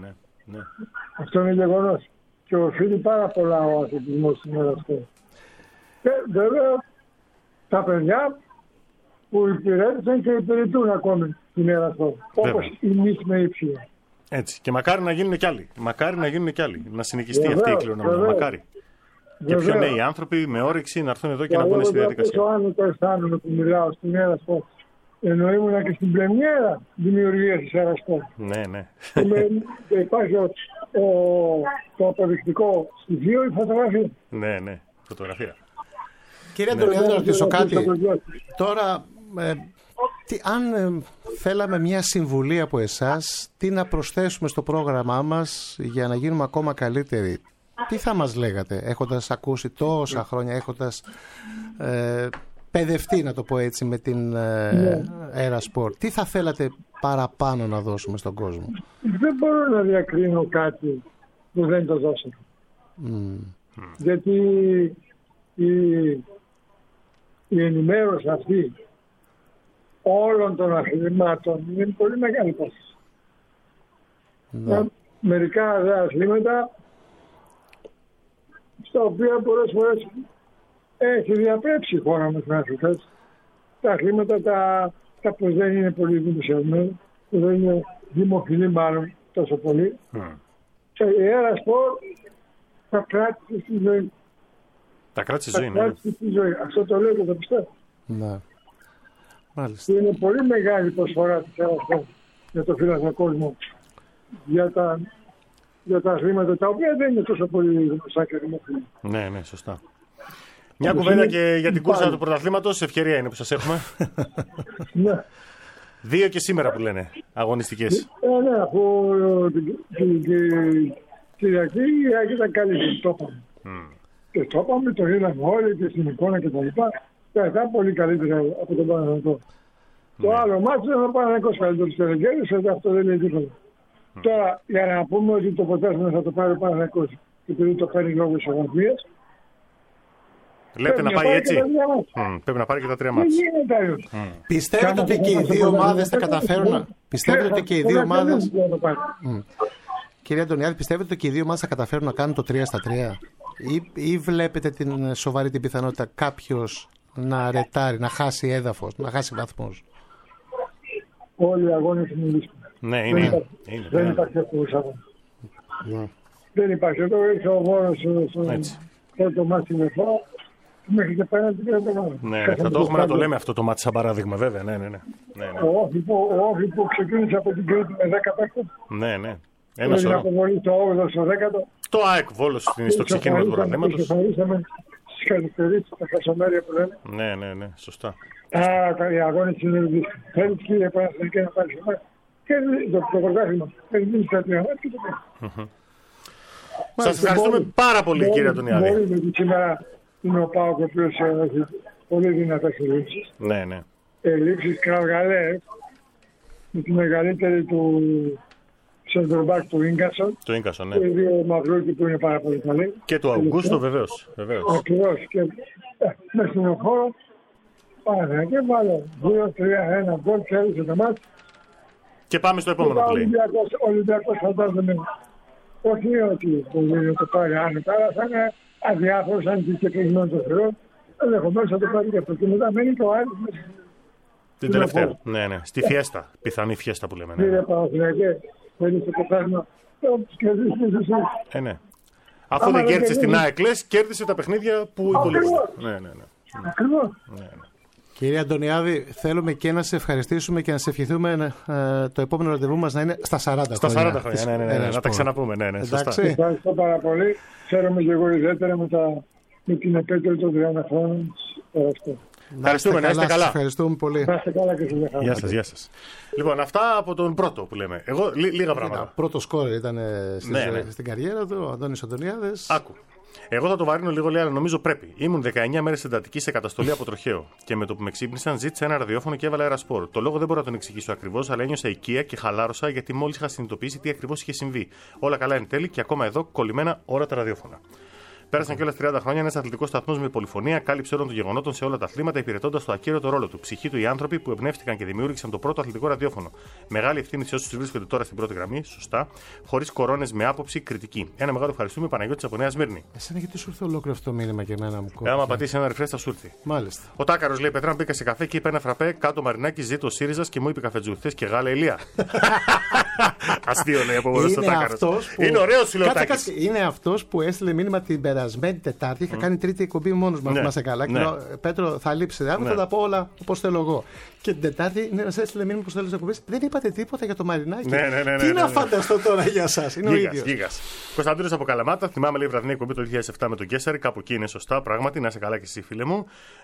Ναι. Αυτό είναι γεγονός. Και οφείλει πάρα πολλά ο αθλητισμός στην Ελλάδα αυτό. Και βέβαια τα παιδιά που υπηρέτησαν και υπηρετούν ακόμη την Ελλάδα αυτό. Όπως εμείς με ύψιλο. Έτσι. Και μακάρι να γίνουν κι άλλοι. Μακάρι να γίνουν κι άλλοι. Να συνεχιστεί βεβαίως, αυτή η κληρονομιά. Μακάρι. Βεβαίως. Και πιο νέοι άνθρωποι με όρεξη να έρθουν εδώ και, και να μπουν στη διαδικασία. Εγώ αν το αισθάνομαι που μιλάω στην Ελλάδα αυτό. Ενώ ήμουν και στην πρεμιέρα δημιουργίας της Αερασπόρ. Ναι, ναι. Και υπάρχει ο, ο, το αποδεικτικό στοιχείο, η φωτογραφία. Ναι, ναι, φωτογραφία. Κύριε Αντωνιάδη, να ρωτήσω κάτι. Τώρα, ε, τι, αν ε, θέλαμε μια συμβουλή από εσάς, τι να προσθέσουμε στο πρόγραμμά μας για να γίνουμε ακόμα καλύτεροι, τι θα μας λέγατε, έχοντας ακούσει τόσα χρόνια, έχοντας ε, παιδευτεί, να το πω έτσι, με την ε, Αερασπόρ, τι θα θέλατε παραπάνω να δώσουμε στον κόσμο? Δεν μπορώ να διακρίνω κάτι που δεν το δώσαμε. Mm. Γιατί η, η ενημέρωση αυτή όλων των αθλημάτων είναι πολύ μεγάλη πάση. Ναι. Μερικά δε αθλήματα στα οποία πολλές φορές έχει διαπρέψει η χώρα μας με αθλητές. Τα αθλήματα τα, τα πως δεν είναι πολύ δημοσιευμένα, που δεν είναι δημοφιλή μάλλον τόσο πολύ. Mm. Και η Αερασπόρ τα κράτησε στη ζωή. Τα κράτησε στη ζωή, ναι. Στη ζωή. Αυτό το λέω και το πιστεύω. Ναι. Μάλιστα. Είναι πολύ μεγάλη προσφορά της Αερασπόρ για το φιλαθλό κόσμο, για τα, για τα αθλήματα τα οποία δεν είναι τόσο πολύ γνωστά και δημοφιλή. Ναι, ναι, σωστά. Μια κουβέντα και για την κούρσα του πρωταθλήματος, ευκαιρία είναι που σας έχουμε. Ναι. Δύο και σήμερα που λένε, αγωνιστικές. Ε, ναι, αφού την Κυριακή η Άκη ήταν καλή, το είπαμε. Και το είπαμε, το είδαμε όλοι και στην εικόνα και τα λοιπά. Και αυτά πολύ καλύτερα από τον Παναθηναϊκό. Το άλλο μάτι ήταν ο Παναθηναϊκός καλύτερος και δεν κέρδισε, αυτό δεν είναι τίποτα. Τώρα, για να πούμε ότι το ποτάσμα θα το πάρει ο Παναθηναϊκός και επειδή το παίρνει λόγω ισορροπίας. Λέτε να πάει έτσι. Mm, πρέπει να πάρει και τα τρία μάτια. Mm. Πιστεύετε ότι και οι δύο ομάδες θα καταφέρουν να. Πιστεύετε ότι και οι δύο ομάδες. Κύριε Αντωνιάδη, πιστεύετε ότι και οι δύο ομάδες θα καταφέρουν να κάνουν το τρία στα τρία, ή, ή βλέπετε την σοβαρή την πιθανότητα κάποιος να ρετάρει, να χάσει έδαφος, να χάσει βαθμούς? Όλοι οι αγώνες είναι δύσκολοι. Ναι, είναι. Δεν, είναι, δεν είναι. υπάρχει αυτός αγώνες. Δεν υπάρχει. Εδώ ήρθε ο Βόρος στο πρώτο μάτι με φάω. Μέχρι και πέρα την πέρα. Ναι, ναι, θα το έχουμε να το λέμε αυτό το μάτι σαν παράδειγμα, βέβαια. Ναι, ναι, ναι. ναι, ναι. Ο Όφη που ξεκίνησε από την Κρήτη με δέκα παίκτες. Ναι, ναι. Ένα σωρό. Την αποβολή το όγδοο στο δέκατο. Το ΑΕΚ Βόλος στο ξεκίνημα του πρωταθλήματος. Ξεχωρίσαμε στις καθυστερήσεις, τα χασομέρια που λένε. Ναι, ναι, ναι, σωστά. Άρα οι αγώνες είναι δύσκολοι. Θέλεις κύριε Παναθηναϊκέ να πάρεις εμάς και το πρωτάθλημα. Θέλεις μείνεις στα τρία μάτια και το παίρνεις. Σας ευχαριστούμε πάρα πολύ κύριε Αντωνιάδη. Μπορεί με σήμερα είναι ο Πάοκ ο οποίος έχει πολύ δυνατές ελλείψεις. Ναι, ναι. Ελλείψεις κραυγαλαίες με τη μεγαλύτερη του σεντερμπάκ του Ίγκασον. Του Ίγκασον, ναι. Και οι δύο Μαυρούκοι που είναι πάρα πολύ καλοί. Και του Αουγκούστο βεβαίως. Ακριβώς. Και μέσα στον χώρο πάνε και βάλε δύο τρία ένα γκολ και έδειξε το μάτι. Και πάμε στο επόμενο που λέει. Ο Ολυμπιακός φαντάζομαι όχι ότι μπορεί να το πάρει άνετα, αλλά θα είναι αδιάφορος αν και ξεκινημένο το Θεό. Ενδεχομένως θα το πάρει και αυτό. Και μετά μένει το άλλο μέσα. Την τελευταία. Ναι, ναι. Στη φιέστα. Πιθανή φιέστα που λέμε. Κύριε Παναθηναϊκέ, θέλεις το πράγμα. Ε, ναι. Αφού δεν κέρδισε στην ΑΕΚ, λες, κέρδισε τα παιχνίδια που υπολείπονται. Ναι, ναι, ναι. Ακριβώς. Κύριε Αντωνιάδη, θέλουμε και να σε ευχαριστήσουμε και να σε ευχηθούμε ε, το επόμενο ραντεβού μας να είναι στα σαράντα στα χρόνια. Στα σαράντα χρόνια, ναι, ναι, ναι, ναι, να τα ξαναπούμε. Ναι, ναι, σωστά. Ευχαριστώ πάρα πολύ. Χαίρομαι και εγώ ιδιαίτερα με, τα, με την επέτειο των τριάντα χρόνων. Ευχαριστούμε, να είστε καλά. Ευχαριστούμε πολύ. Να είστε καλά και σας ευχαριστώ. Γεια σας, γεια σας. Λοιπόν, αυτά από τον πρώτο που λέμε. Εγώ λί, λίγα πράγματα. Πρώτο σκόρ ήταν στις, ναι, ναι. στην καριέρα του, ο Αντώνης Αντωνιάδης. Άκου. Εγώ θα το βαρύνω λίγο, λέει, αλλά νομίζω πρέπει. Ήμουν δεκαεννιά μέρες εντατική σε καταστολή από τροχαίο. Και με το που με ξύπνησαν, ζήτησα ένα ραδιόφωνο και έβαλα Αερασπόρ. Το λόγο δεν μπορώ να τον εξηγήσω ακριβώς, αλλά ένιωσα οικία και χαλάρωσα γιατί μόλις είχα συνειδητοποιήσει τι ακριβώς είχε συμβεί. Όλα καλά εν τέλει και ακόμα εδώ κολλημένα ώρα τα ραδιόφωνα. Πέρασαν κιόλας τριάντα χρόνια, ένας αθλητικός σταθμός με πολυφωνία, κάλυψε όλων των γεγονότων σε όλα τα αθλήματα, υπηρετώντας το ακέραιο ρόλο του. Ψυχή του οι άνθρωποι που εμπνεύστηκαν και δημιούργησαν το πρώτο αθλητικό ραδιόφωνο. Μεγάλη ευθύνη σε όσους βρίσκονται τώρα στην πρώτη γραμμή, σωστά, χωρίς κορώνες με άποψη κριτική. Ένα μεγάλο ευχαριστούμε, Παναγιώτης από Νέα Σμύρνη. Εσένα γιατί σου ήρθε ολόκληρο αυτό το μήνυμα και εμένα μου κόβει. Άμα πατήσει ένα ρεφρέ, θα σου έρθει. Μάλιστα. Ο Τάκαρος λέει: Πετράν, μπήκα σε καφέ και είπε ένα φραπέ, κάτω Μαρινάκι, ζήτω ο ΣΥΡΙΖΑ και μου είπε καφετζού. Θες και γάλα Ηλία. Αστείο λέει από εδώ στο Τάκαρο. Είναι ωραίο Σιλοτάκης. Είναι αυτός που έστειλε μήνυμα την περασμένη Τετάρτη. Είχα mm. κάνει τρίτη εκπομπή μόνος μου, αν θυμάσαι καλά. Ναι. Και λέω, Πέτρο, θα λείψει. Αύριο ναι. θα τα πω όλα όπως θέλω εγώ. Και την Τετάρτη ναι, έστειλε μήνυμα που θέλω εκπομπή. Δεν είπατε τίποτα για το Μαρινάκι. Ναι, ναι, ναι, ναι, τι ναι, να ναι. φανταστώ τώρα για εσάς. Είναι γίγας, ο ίδιος. Γίγας. Κωνσταντίνος από Καλαμάτα. Θυμάμαι λέει βραδινή εκπομπή το δύο χιλιάδες επτά με τον Κέσσαρη. Κάπου εκεί είναι σωστά. Πράγματι, να είσαι καλά και εσύ, φίλε μου.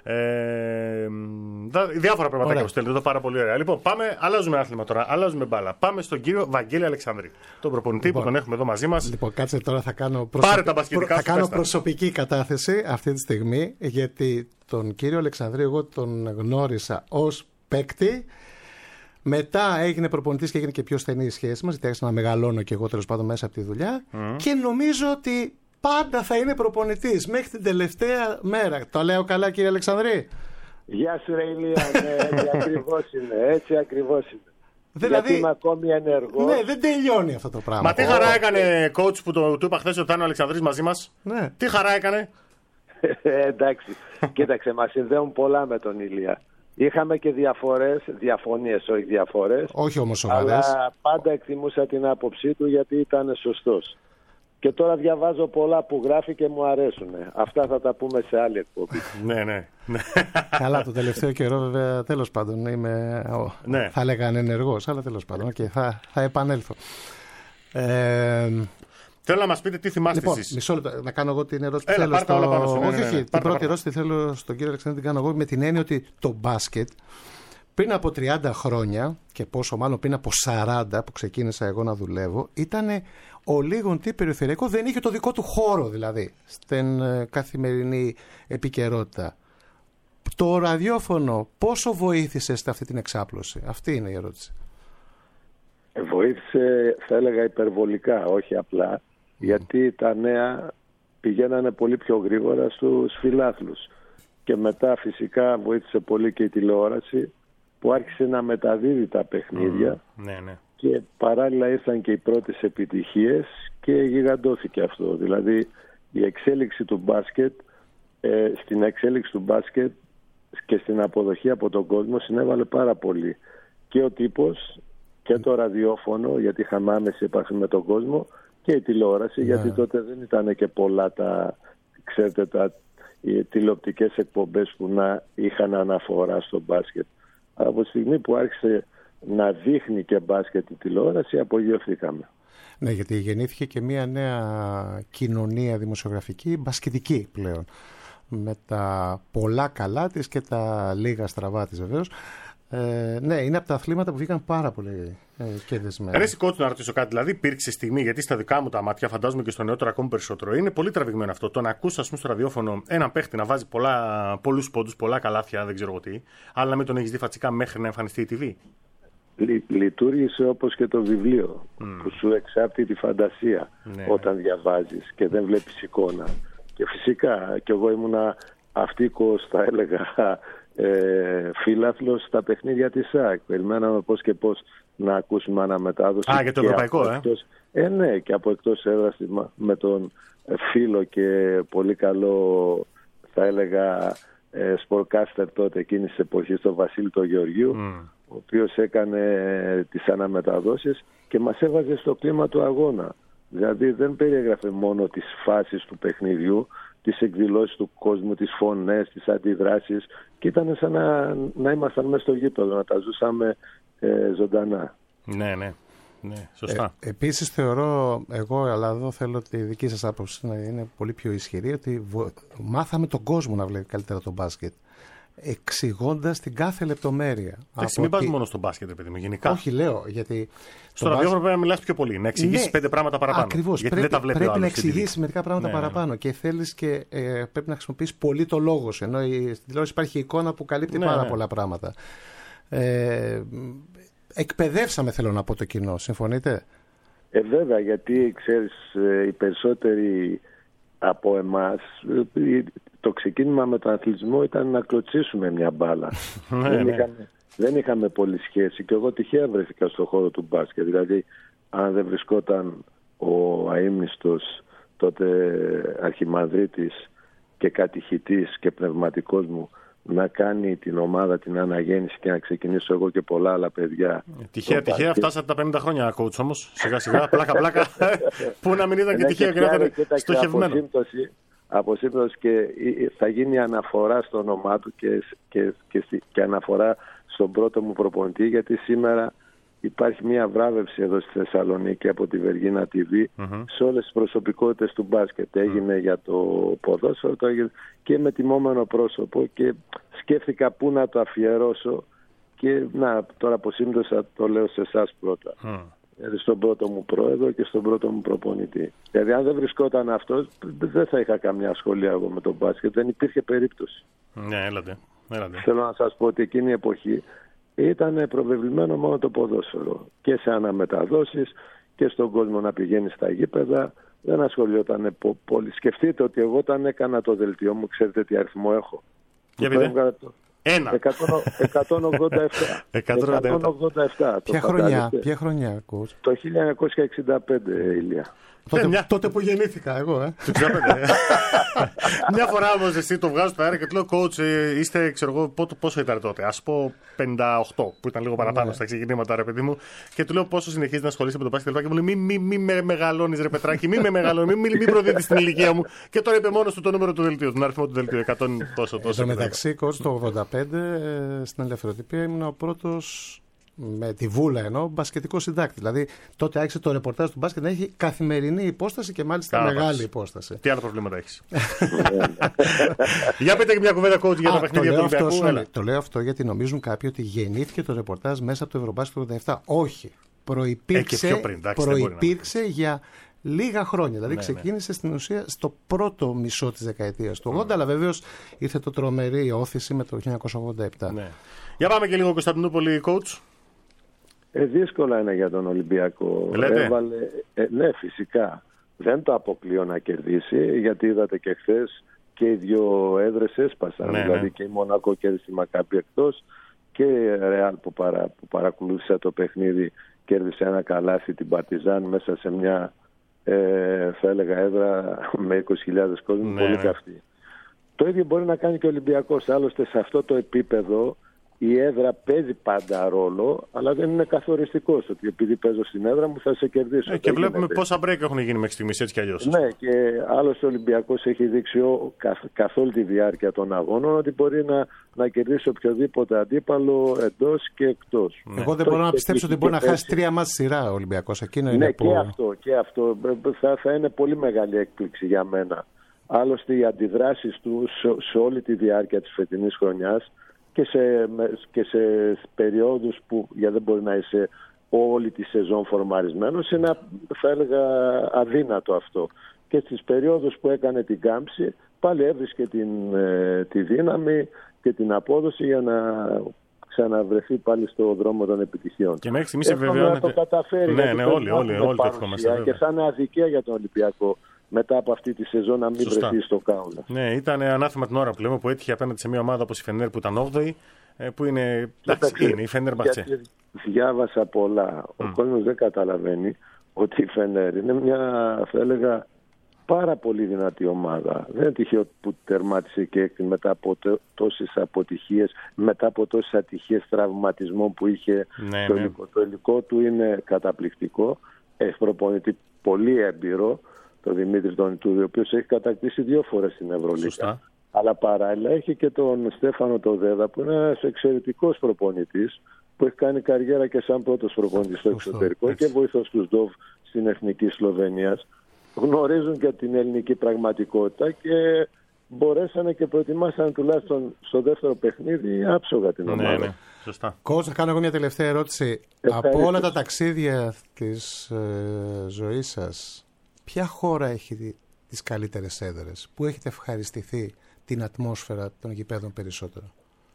Ε, διάφορα πραγματάκια που στέλνετε εδώ πάρα πολύ ωραία. Λοιπόν, πάμε, αλλάζουμε άθλημα τώρα. Αλλάζουμε μπάλα. Πάμε στον κύριο Βαγγέλη Αλεξανδρή. Τον προπονητή λοιπόν, που τον έχουμε εδώ μαζί μας. Λοιπόν, κάτσε τώρα θα κάνω, προσωπ... τα προ... θα κάνω προσωπική κατάθεση αυτή τη στιγμή. Γιατί τον κύριο Αλεξανδρή εγώ τον γνώρισα ως παίκτη. Μετά έγινε προπονητής και έγινε και πιο στενή η σχέση μας. Γιατί άρχισα να μεγαλώνω και εγώ τέλος πάντων μέσα από τη δουλειά. Mm. Και νομίζω ότι πάντα θα είναι προπονητής μέχρι την τελευταία μέρα. Το λέω καλά, κύριε Αλεξανδρή? Γεια σου, ρε Ηλία. Ναι, έτσι ακριβώς είναι. Έτσι ακριβώς είναι. Δηλαδή, γιατί είμαι ακόμη ενεργός. Ναι, δεν τελειώνει αυτό το πράγμα. Μα τι χαρά έκανε coach που το, του είπα χθες ότι θα είναι ο Αλεξανδρής μαζί μας. Ναι. Τι χαρά έκανε. ε, εντάξει. Κοίταξε, μας συνδέουν πολλά με τον Ηλία. Είχαμε και διαφορές, διαφωνίες, όχι διαφορές. Όχι όμως σοβαρές. Αλλά πάντα εκτιμούσα την άποψή του γιατί ήταν σωστός. Και τώρα διαβάζω πολλά που γράφει και μου αρέσουν. Αυτά θα τα πούμε σε άλλη εκπομπή. Ναι, ναι. Καλά, το τελευταίο καιρό βέβαια τέλος πάντων είμαι, ναι. θα λέγανε ενεργός, αλλά τέλος πάντων και θα, θα επανέλθω. Ε, Θέλω να μας πείτε τι θυμάστε λοιπόν, εσείς. Μισό λεπτό, να κάνω εγώ την ερώτηση Έλα, που θέλω. Στο... Όλα πάνω σου, ναι, όχι, ναι, ναι, όχι. ναι. Την Πάρτε, πρώτη πάρτε. ερώτηση θέλω στον κύριο Αλεξανδρή την κάνω εγώ με την έννοια ότι το μπάσκετ πριν από τριάντα χρόνια και πόσο μάλλον πριν από σαράντα που ξεκίνησα εγώ να δουλεύω ήταν ο λίγον τι περιφερειακό, δεν είχε το δικό του χώρο δηλαδή στην καθημερινή επικαιρότητα. Το ραδιόφωνο πόσο βοήθησε σε αυτή την εξάπλωση? Αυτή είναι η ερώτηση. Βοήθησε, θα έλεγα υπερβολικά, όχι απλά, mm. γιατί τα νέα πηγαίνανε πολύ πιο γρήγορα στους φιλάθλους. Και μετά φυσικά βοήθησε πολύ και η τηλεόραση που άρχισε να μεταδίδει τα παιχνίδια. Mm. Ναι, ναι. Και παράλληλα ήρθαν και οι πρώτες επιτυχίες και γιγαντώθηκε αυτό. Δηλαδή η εξέλιξη του μπάσκετ, ε, στην εξέλιξη του μπάσκετ και στην αποδοχή από τον κόσμο συνέβαλε πάρα πολύ. Και ο τύπος και το ραδιόφωνο, γιατί είχαμε άμεση επαφή με τον κόσμο, και η τηλεόραση, yeah. γιατί τότε δεν ήταν και πολλά τα, ξέρετε, τα οι τηλεοπτικές εκπομπές που να είχαν αναφορά στο μπάσκετ. Από τη στιγμή που άρχισε να δείχνει και μπάσκετ η τηλεόραση, απογειωθήκαμε. Ναι, γιατί γεννήθηκε και μια νέα κοινωνία δημοσιογραφική, μπασκετική πλέον. Με τα πολλά καλά της και τα λίγα στραβά της βεβαίως. Ε, ναι, είναι από τα αθλήματα που βγήκαν πάρα πολύ ε, κερδισμένα. Ρε εσύ coach, να ρωτήσω κάτι, δηλαδή υπήρξε στιγμή, γιατί στα δικά μου τα μάτια, φαντάζομαι και στο νεότερο ακόμη περισσότερο, είναι πολύ τραβηγμένο αυτό. Το να ακούς, ας πούμε, στο ραδιόφωνο έναν παίχτη να βάζει πολλούς πόντους, πολλά καλάθια, δεν ξέρω εγώ τι, αλλά να μην τον έχεις δει φατσικά μέχρι να εμφανιστεί η τι βι. Λει, λειτουργήσε όπως και το βιβλίο mm. που σου εξάπτει τη φαντασία ναι. όταν διαβάζεις και δεν βλέπεις εικόνα. Και φυσικά κι εγώ ήμουνα αυτοίκος, θα έλεγα, ε, φίλαθλος στα παιχνίδια της ΣΑΚ. Περιμέναμε πώς και πώς να ακούσουμε αναμετάδοση. Α, για το ευρωπαϊκό, ε. Εκτός, ε, ναι, και από εκτός έδρας με τον φίλο και πολύ καλό, θα έλεγα, ε, σπορκάστερ τότε εκείνης της εποχής, τον Βασίλη τον Γεωργίου, mm. ο οποίος έκανε τις αναμεταδόσεις και μας έβαζε στο κλίμα του αγώνα. Δηλαδή δεν περιέγραφε μόνο τις φάσεις του παιχνιδιού, τις εκδηλώσεις του κόσμου, τις φωνές, τις αντιδράσεις, και ήταν σαν να, να ήμασταν μέσα στο γήπεδο, να τα ζούσαμε ε, ζωντανά. Ναι, ναι, ναι, σωστά. Ε, επίσης θεωρώ εγώ, αλλά εδώ θέλω τη δική σας άποψη να είναι πολύ πιο ισχυρή, ότι βο... μάθαμε τον κόσμο να βλέπει καλύτερα τον μπάσκετ, εξηγώντας την κάθε λεπτομέρεια. Εντάξει, μην πας μόνο στο μπάσκετ, παιδί μου, γενικά. Όχι, λέω, γιατί. Στο ραδιόφωνο πρέπει να μιλάς πιο πολύ, να εξηγήσεις ναι, πέντε πράγματα παραπάνω. Ακριβώς. Γιατί πρέπει, δεν τα βλέπει πρέπει ο άλλος να εξηγήσεις μερικά πράγματα ναι, παραπάνω. Ναι. Και θέλεις και ε, πρέπει να χρησιμοποιήσεις πολύ το λόγο σου. Ενώ στην τηλεόραση υπάρχει εικόνα που καλύπτει ναι, πάρα ναι. πολλά πράγματα. Ε, εκπαιδεύσαμε, θέλω να πω, το κοινό. Συμφωνείτε? Ε, βέβαια, γιατί ξέρεις, οι περισσότεροι από εμάς, το ξεκίνημα με τον αθλητισμό ήταν να κλωτσίσουμε μια μπάλα. δεν, είχαμε, δεν είχαμε πολύ σχέση και εγώ τυχαία βρέθηκα στον χώρο του μπάσκετ. Δηλαδή, αν δεν βρισκόταν ο αείμνηστος τότε αρχιμανδρίτης και κατηχητής και πνευματικός μου να κάνει την ομάδα την αναγέννηση και να ξεκινήσω εγώ και πολλά άλλα παιδιά. Τυχαία, τυχαία, φτάσατε τα πενήντα χρόνια, coach, όμως. Σιγά σιγά, πλάκα, πλάκα. Πού να μην ήταν και τυχαία και να ήταν στοχευμένο. Από σύμπτωση και θα γίνει αναφορά στο όνομά του και, και, και, και αναφορά στον πρώτο μου προπονητή, γιατί σήμερα υπάρχει μια βράβευση εδώ στη Θεσσαλονίκη από τη Βεργίνα τι βι mm-hmm. σε όλες τις προσωπικότητες του μπάσκετ. Έγινε mm. για το ποδόσφαιρο το έγινε και με τιμόμενο πρόσωπο και σκέφτηκα πού να το αφιερώσω και να, τώρα από σύμπτωση το λέω σε εσάς πρώτα. Mm. Δηλαδή στον πρώτο μου πρόεδρο και στον πρώτο μου προπονητή. Δηλαδή αν δεν βρισκόταν αυτός δεν θα είχα καμιά σχολεία εγώ με τον μπάσκετ, δεν υπήρχε περίπτωση. Ναι, έλατε, έλατε. Θέλω να σας πω ότι εκείνη η εποχή ήταν προβεβλημένο μόνο το ποδόσφαιρο και σε αναμεταδόσεις και στον κόσμο να πηγαίνει στα γήπεδα. Δεν ασχολιόταν πολύ. Σκεφτείτε ότι εγώ όταν έκανα το δελτίο μου, ξέρετε τι αριθμό έχω? Για πείτε. Ένα. εκατόν ογδόντα επτά. εκατόν ογδόντα επτά. Ποια χρονιά, ποια χρονιά ακούς? Το χίλια εννιακόσια εξήντα πέντε, Ηλία. Τότε, μια... τότε που γεννήθηκα εγώ, ε. Μια φορά όμως εσύ το βγάζω στο αέρα και του λέω, coach, είστε, ξέρω εγώ, πόσο ήταν τότε? Ας πω πενήντα οκτώ, που ήταν λίγο παραπάνω στα ξεκινήματα, ρε παιδί μου. Και του λέω πόσο συνεχίζει να ασχολείσαι με το μπάσκετ. Και μου λέει, μη, μη, μη με μεγαλώνεις, ρε Πετράκη, μη με μεγαλώνεις, μη, μη προδίδεις την ηλικία μου. Και τώρα είπε μόνο του το νούμερο του δελτίου, τον αριθμό του δελτίου, εκατό τόσο τόσο. Εν τω μεταξύ, coach, το ογδόντα πέντε στην Ελευθεροτυπία ήμουν ο πρώτος. Με τη βούλα εννοώ, μπασκετικό συντάκτη. Δηλαδή τότε άρχισε το ρεπορτάζ του μπάσκετ να έχει καθημερινή υπόσταση και μάλιστα Άρα, μεγάλη υπόσταση. Τι άλλα προβλήματα έχεις? Για πείτε και μια κουβέντα, coach, για τα παιχνίδια του Ολυμπιακού. Το λέω αυτό γιατί νομίζουν κάποιοι ότι γεννήθηκε το ρεπορτάζ μέσα από το Ευρωμπάσκετ του ογδόντα επτά. Όχι. Προϋπήρξε, ε, πριν, εντάξει, προϋπήρξε για λίγα χρόνια. Δηλαδή ναι, ξεκίνησε ναι. στην ουσία στο πρώτο μισό της δεκαετίας του ογδόντα, mm. αλλά βεβαίως ήρθε το τρομερή όθηση με το χίλια εννιακόσια ογδόντα επτά. Ναι. Για πάμε και λίγο Κωνσταντινούπολη, coach. Ε, δύσκολα είναι για τον Ολυμπιακό. Έβαλε, ε, ναι, φυσικά. Δεν το αποκλείω να κερδίσει, γιατί είδατε και χθες και οι δύο έδρες έσπασαν. Ναι, δηλαδή ναι. και η Μονακό κέρδισε τη Μακάμπι εκτός και η Ρεάλ που, παρα, που παρακολούθησε το παιχνίδι κέρδισε ένα καλάθι την Παρτιζάν μέσα σε μια ε, θα έλεγα έδρα με είκοσι χιλιάδες κόσμου, ναι, πολύ ναι. καυτή. Το ίδιο μπορεί να κάνει και ο Ολυμπιακός. Άλλωστε σε αυτό το επίπεδο η έδρα παίζει πάντα ρόλο, αλλά δεν είναι καθοριστικός ότι επειδή παίζω στην έδρα μου θα σε κερδίσω. Ε, και βλέπουμε πόσα break έχουν γίνει μέχρι στιγμής, έτσι κι αλλιώς. Ναι, και άλλωστε ο Ολυμπιακός έχει δείξει ο, καθ, καθ' όλη τη διάρκεια των αγώνων ότι μπορεί να, να κερδίσει οποιοδήποτε αντίπαλο εντός και εκτός. Ναι. Εγώ δεν μπορώ να πιστέψω ότι μπορεί να χάσει τρία μάτς σειρά ο Ολυμπιακός. Εκείνο ναι, είναι και, που... αυτό, και αυτό θα, θα είναι πολύ μεγάλη έκπληξη για μένα. Άλλωστε οι αντιδράσεις του σε, σε όλη τη διάρκεια της φετινής χρονιάς και σε, και σε περιόδους που για δεν μπορεί να είσαι όλη τη σεζόν φορμαρισμένος, είναι, θα έλεγα, αδύνατο αυτό. Και στις περιόδους που έκανε την κάμψη πάλι έβρισκε την, ε, τη δύναμη και την απόδοση για να ξαναβρεθεί πάλι στο δρόμο των επιτυχιών. Και μέχρι στιγμής επιβεβαιώνεται. Να το καταφέρει. Ναι, ναι, όλοι, όλοι, όλοι το εύχομαστε. Και θα είναι αδικία για τον Ολυμπιακό μετά από αυτή τη σεζόν να μην Σωστά. βρεθεί στο κάουνα. Ναι, ήταν ανάθεμα την ώρα που λέμε που έτυχε απέναντι σε μια ομάδα όπως η Φενέρ που ήταν όγδοη, που είναι, εντάξει, είναι η Φενέρ Μπαχτσέ. Διάβασα πολλά. Mm. Ο κόσμος δεν καταλαβαίνει ότι η Φενέρ είναι μια, θα έλεγα, πάρα πολύ δυνατή ομάδα. Δεν είναι τυχαίο που τερμάτισε και έκτη μετά από τόσες αποτυχίες, μετά από τόσες ατυχίες τραυματισμών που είχε. Ναι, το, ναι. υλικό. το υλικό του είναι καταπληκτικό. Έχει προπονητή πολύ έμπειρο, τον Δημήτρη τον Ιτούδη, ο οποίος έχει κατακτήσει δύο φορές στην Ευρωλίγα. Αλλά παράλληλα έχει και τον Στέφανο τον Δέδα, που είναι ένας εξαιρετικός προπονητής, που έχει κάνει καριέρα και σαν πρώτος προπονητής στο εξωτερικό και βοηθός του ΣΔΟΒ στην Εθνική Σλοβενίας. Γνωρίζουν και την ελληνική πραγματικότητα και μπορέσανε και προετοιμάσανε τουλάχιστον στο δεύτερο παιχνίδι άψογα την ομάδα. Ναι, ναι. Σωστά. Κώστα, κάνω εγώ μια τελευταία ερώτηση. Ευχαριστώ. Από όλα τα ταξίδια της ε, ζωής σας, ποια χώρα έχει τις καλύτερες έδρες, που έχετε ευχαριστηθεί την ατμόσφαιρα των γηπέδων περισσότερο?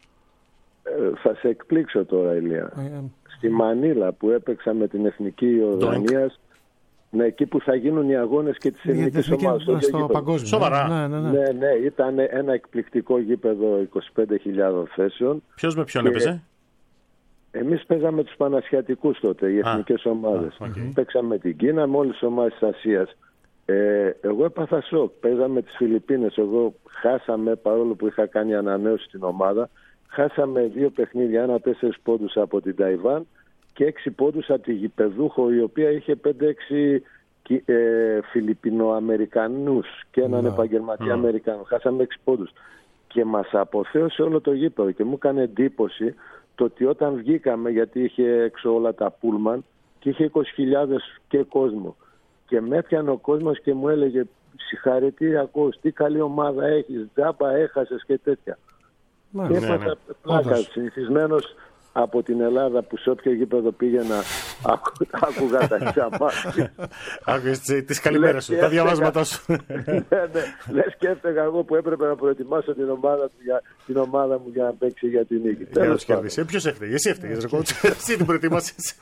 Ε, θα σε εκπλήξω τώρα, Ηλία. Ε, Στη Μανίλα που έπαιξα με την Εθνική Ιορδανίας, Ναι, εκεί που θα γίνουν οι αγώνες και τις ελληνικές ομάδες. Στο, στο παγκόσμιο. Σοβαρά. Ναι, ναι, ναι. ναι, ναι, ήταν ένα εκπληκτικό γήπεδο είκοσι πέντε χιλιάδες θέσεων. Ποιος με ποιον και... έπαιζε? Εμείς παίζαμε τους Πανασιατικούς τότε, οι εθνικές ομάδες. Α, okay. Παίξαμε με την Κίνα, με όλες τις ομάδες της Ασίας. Ε, εγώ έπαθα σοκ. Παίζαμε τις Φιλιππίνες. Εγώ χάσαμε, παρόλο που είχα κάνει ανανέωση στην ομάδα, χάσαμε δύο παιχνίδια, ένα τέσσερις πόντους από την Ταϊβάν και έξι πόντους από τη γηπεδούχο, η οποία είχε πέντε έξι ε, Φιλιππινοαμερικανούς και έναν no. επαγγελματία no. Αμερικανό. Χάσαμε έξι πόντους. Και μας αποθέωσε όλο το γήπεδο και μου έκανε εντύπωση το ότι όταν βγήκαμε, γιατί είχε έξω όλα τα πούλμαν και είχε είκοσι χιλιάδες και κόσμο, και με έπιανε ο κόσμος και μου έλεγε συγχαρητήρια Κώστα, τι καλή ομάδα έχεις, τζάμπα έχασες και τέτοια. Μα, και έπαθα ναι, ναι. πλάκα, συνηθισμένος από την Ελλάδα που σε όποιο γήπεδο πήγαινα άκουγα τα ξαμάτια. Άκουγες τις καλημέρες σου, τα διαβάσματά σου. Λες και έφταιγα εγώ που έπρεπε να προετοιμάσω την ομάδα, για, την ομάδα μου για να παίξει για την νίκη. Για να τους κερδίσει. Ποιος έφταιγε, εσύ έφταιγες ρε coach, εσύ την προετοιμάσες.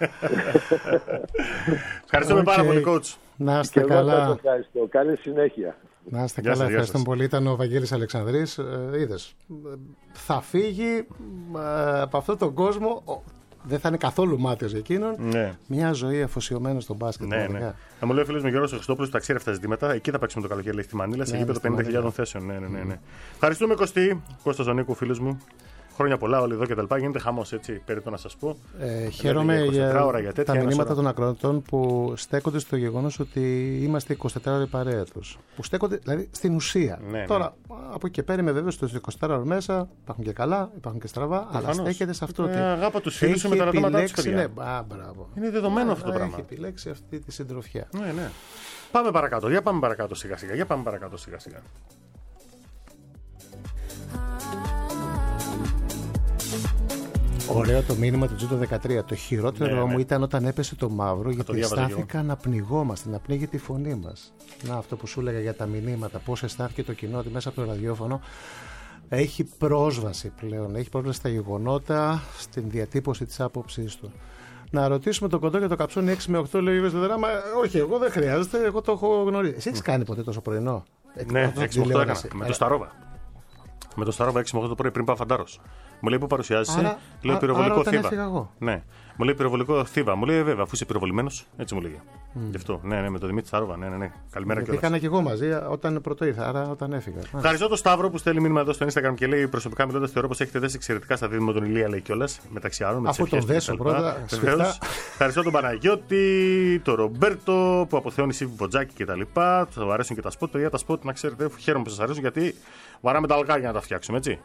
Ευχαριστούμε πάρα πολύ coach. Να είστε καλά. Ευχαριστώ. Καλή συνέχεια. Να είστε καλά, ευχαριστούμε πολύ. Ήταν ο Βαγγέλης Αλεξανδρής. Ε, είδες, θα φύγει ε, από αυτόν τον κόσμο. Ο, δεν θα είναι καθόλου μάτιος για εκείνον. Ναι. Μια ζωή αφοσιωμένη στον μπάσκετ. Ναι, ναι. Να μου λέει ο φίλος μου Γιώργος Χριστόπουλος, τα ξέρει αυτά τα ζητήματα. Εκεί θα παίξουμε το καλοκαίρι, λέει, στη Μανίλα, σε γήπεδο πενήντα χιλιάδες θέσεων. Ναι, ναι, ναι, ναι. Ευχαριστούμε Κωστή, Κώστα Ζωνίκου, φίλος μου. Χρόνια πολλά όλοι εδώ και τα λοιπά. Γίνεται χαμός, έτσι, περίπου να σας πω. Ε, χαίρομαι για, για τέτοια, τα μηνύματα των ακροατών που στέκονται στο γεγονός ότι είμαστε εικοσιτέσσερις ώρες παρέα τους. Που στέκονται δηλαδή στην ουσία. Ναι, τώρα, ναι. από εκεί και πέρα είμαι βέβαιος ότι στο εικοσιτέσσερις ώρες μέσα υπάρχουν και καλά, υπάρχουν και στραβά, Προφανώς. αλλά στέκεται σε αυτό. Ε, ότι αγάπα τους φίλους σου με τα ρατώματά τους. Ναι, α, μπράβο. Είναι δεδομένο α, αυτό το πράγμα. Έχει επιλέξει αυτή τη συντροφιά. Ναι, ναι. Πάμε παρακάτω. Για πάμε παρακάτω σιγά σιγά. Για πάμε παρακάτω σιγά σιγά. Ωραίο το μήνυμα του Τζούτο δεκατρία. Το χειρότερο ναι, μου ναι. ήταν όταν έπεσε το μαύρο, γιατί αισθάνθηκα να πνιγόμαστε, να πνίγει τη φωνή μας. Να, αυτό που σου έλεγα για τα μηνύματα, πώς αισθάνθηκε το κοινό, ότι μέσα από το ραδιόφωνο έχει πρόσβαση πλέον, έχει πρόσβαση στα γεγονότα, στην διατύπωση της άποψής του. Να ρωτήσουμε το κοντό και το καψόνι έξι με οκτώ, λέει ο δράμα. Όχι, εγώ δεν χρειάζεται, εγώ το έχω γνωρίσει. Εσύ έχεις κάνει ποτέ τόσο πρωινό? Ναι, έξι με οκτώ έκανα. Με το Σταρόβα. Με το Σταρόβα έξι με οκτώ το πρωί πριν πάω φαντάρος. Μου λέει που παρουσιάζεσαι, λέω πυροβολικό θύβα. Ναι. Μου λέει πυροβολικό θύβα. Μου λέει βέβαια, αφού είσαι πυροβολημένος, έτσι μου λέγε. Mm. Γι' αυτό, ναι, ναι, με τον Δημήτρη Σταρόβα. Ναι, ναι, ναι. Καλημέρα κιόλας. Έκανα κι εγώ μαζί όταν πρώτο ήρθα, άρα όταν έφυγα. Ευχαριστώ τον Σταύρο που στέλνει μήνυμα εδώ στο Instagram και λέει προσωπικά μιλώντας, θεωρώ πως έχετε δέσει εξαιρετικά στα δίδυμα με τον Ηλία, λέει κιόλας. Μεταξύ άλλων. Αφού τον δέσω πρώτα. Ευχαριστώ τον Παναγιώτη, τον Ρομπέρτο που αποθεώνει Σίβι Βοτζάκη κτλ. Του αρέσουν και τα σποτ. Παιδιά, τα σποτ να ξέρετε, χαίρομαι που σας αρέσουν γιατί βαράμε τα αλκάρια να τα φτιάξουμε, έτσι.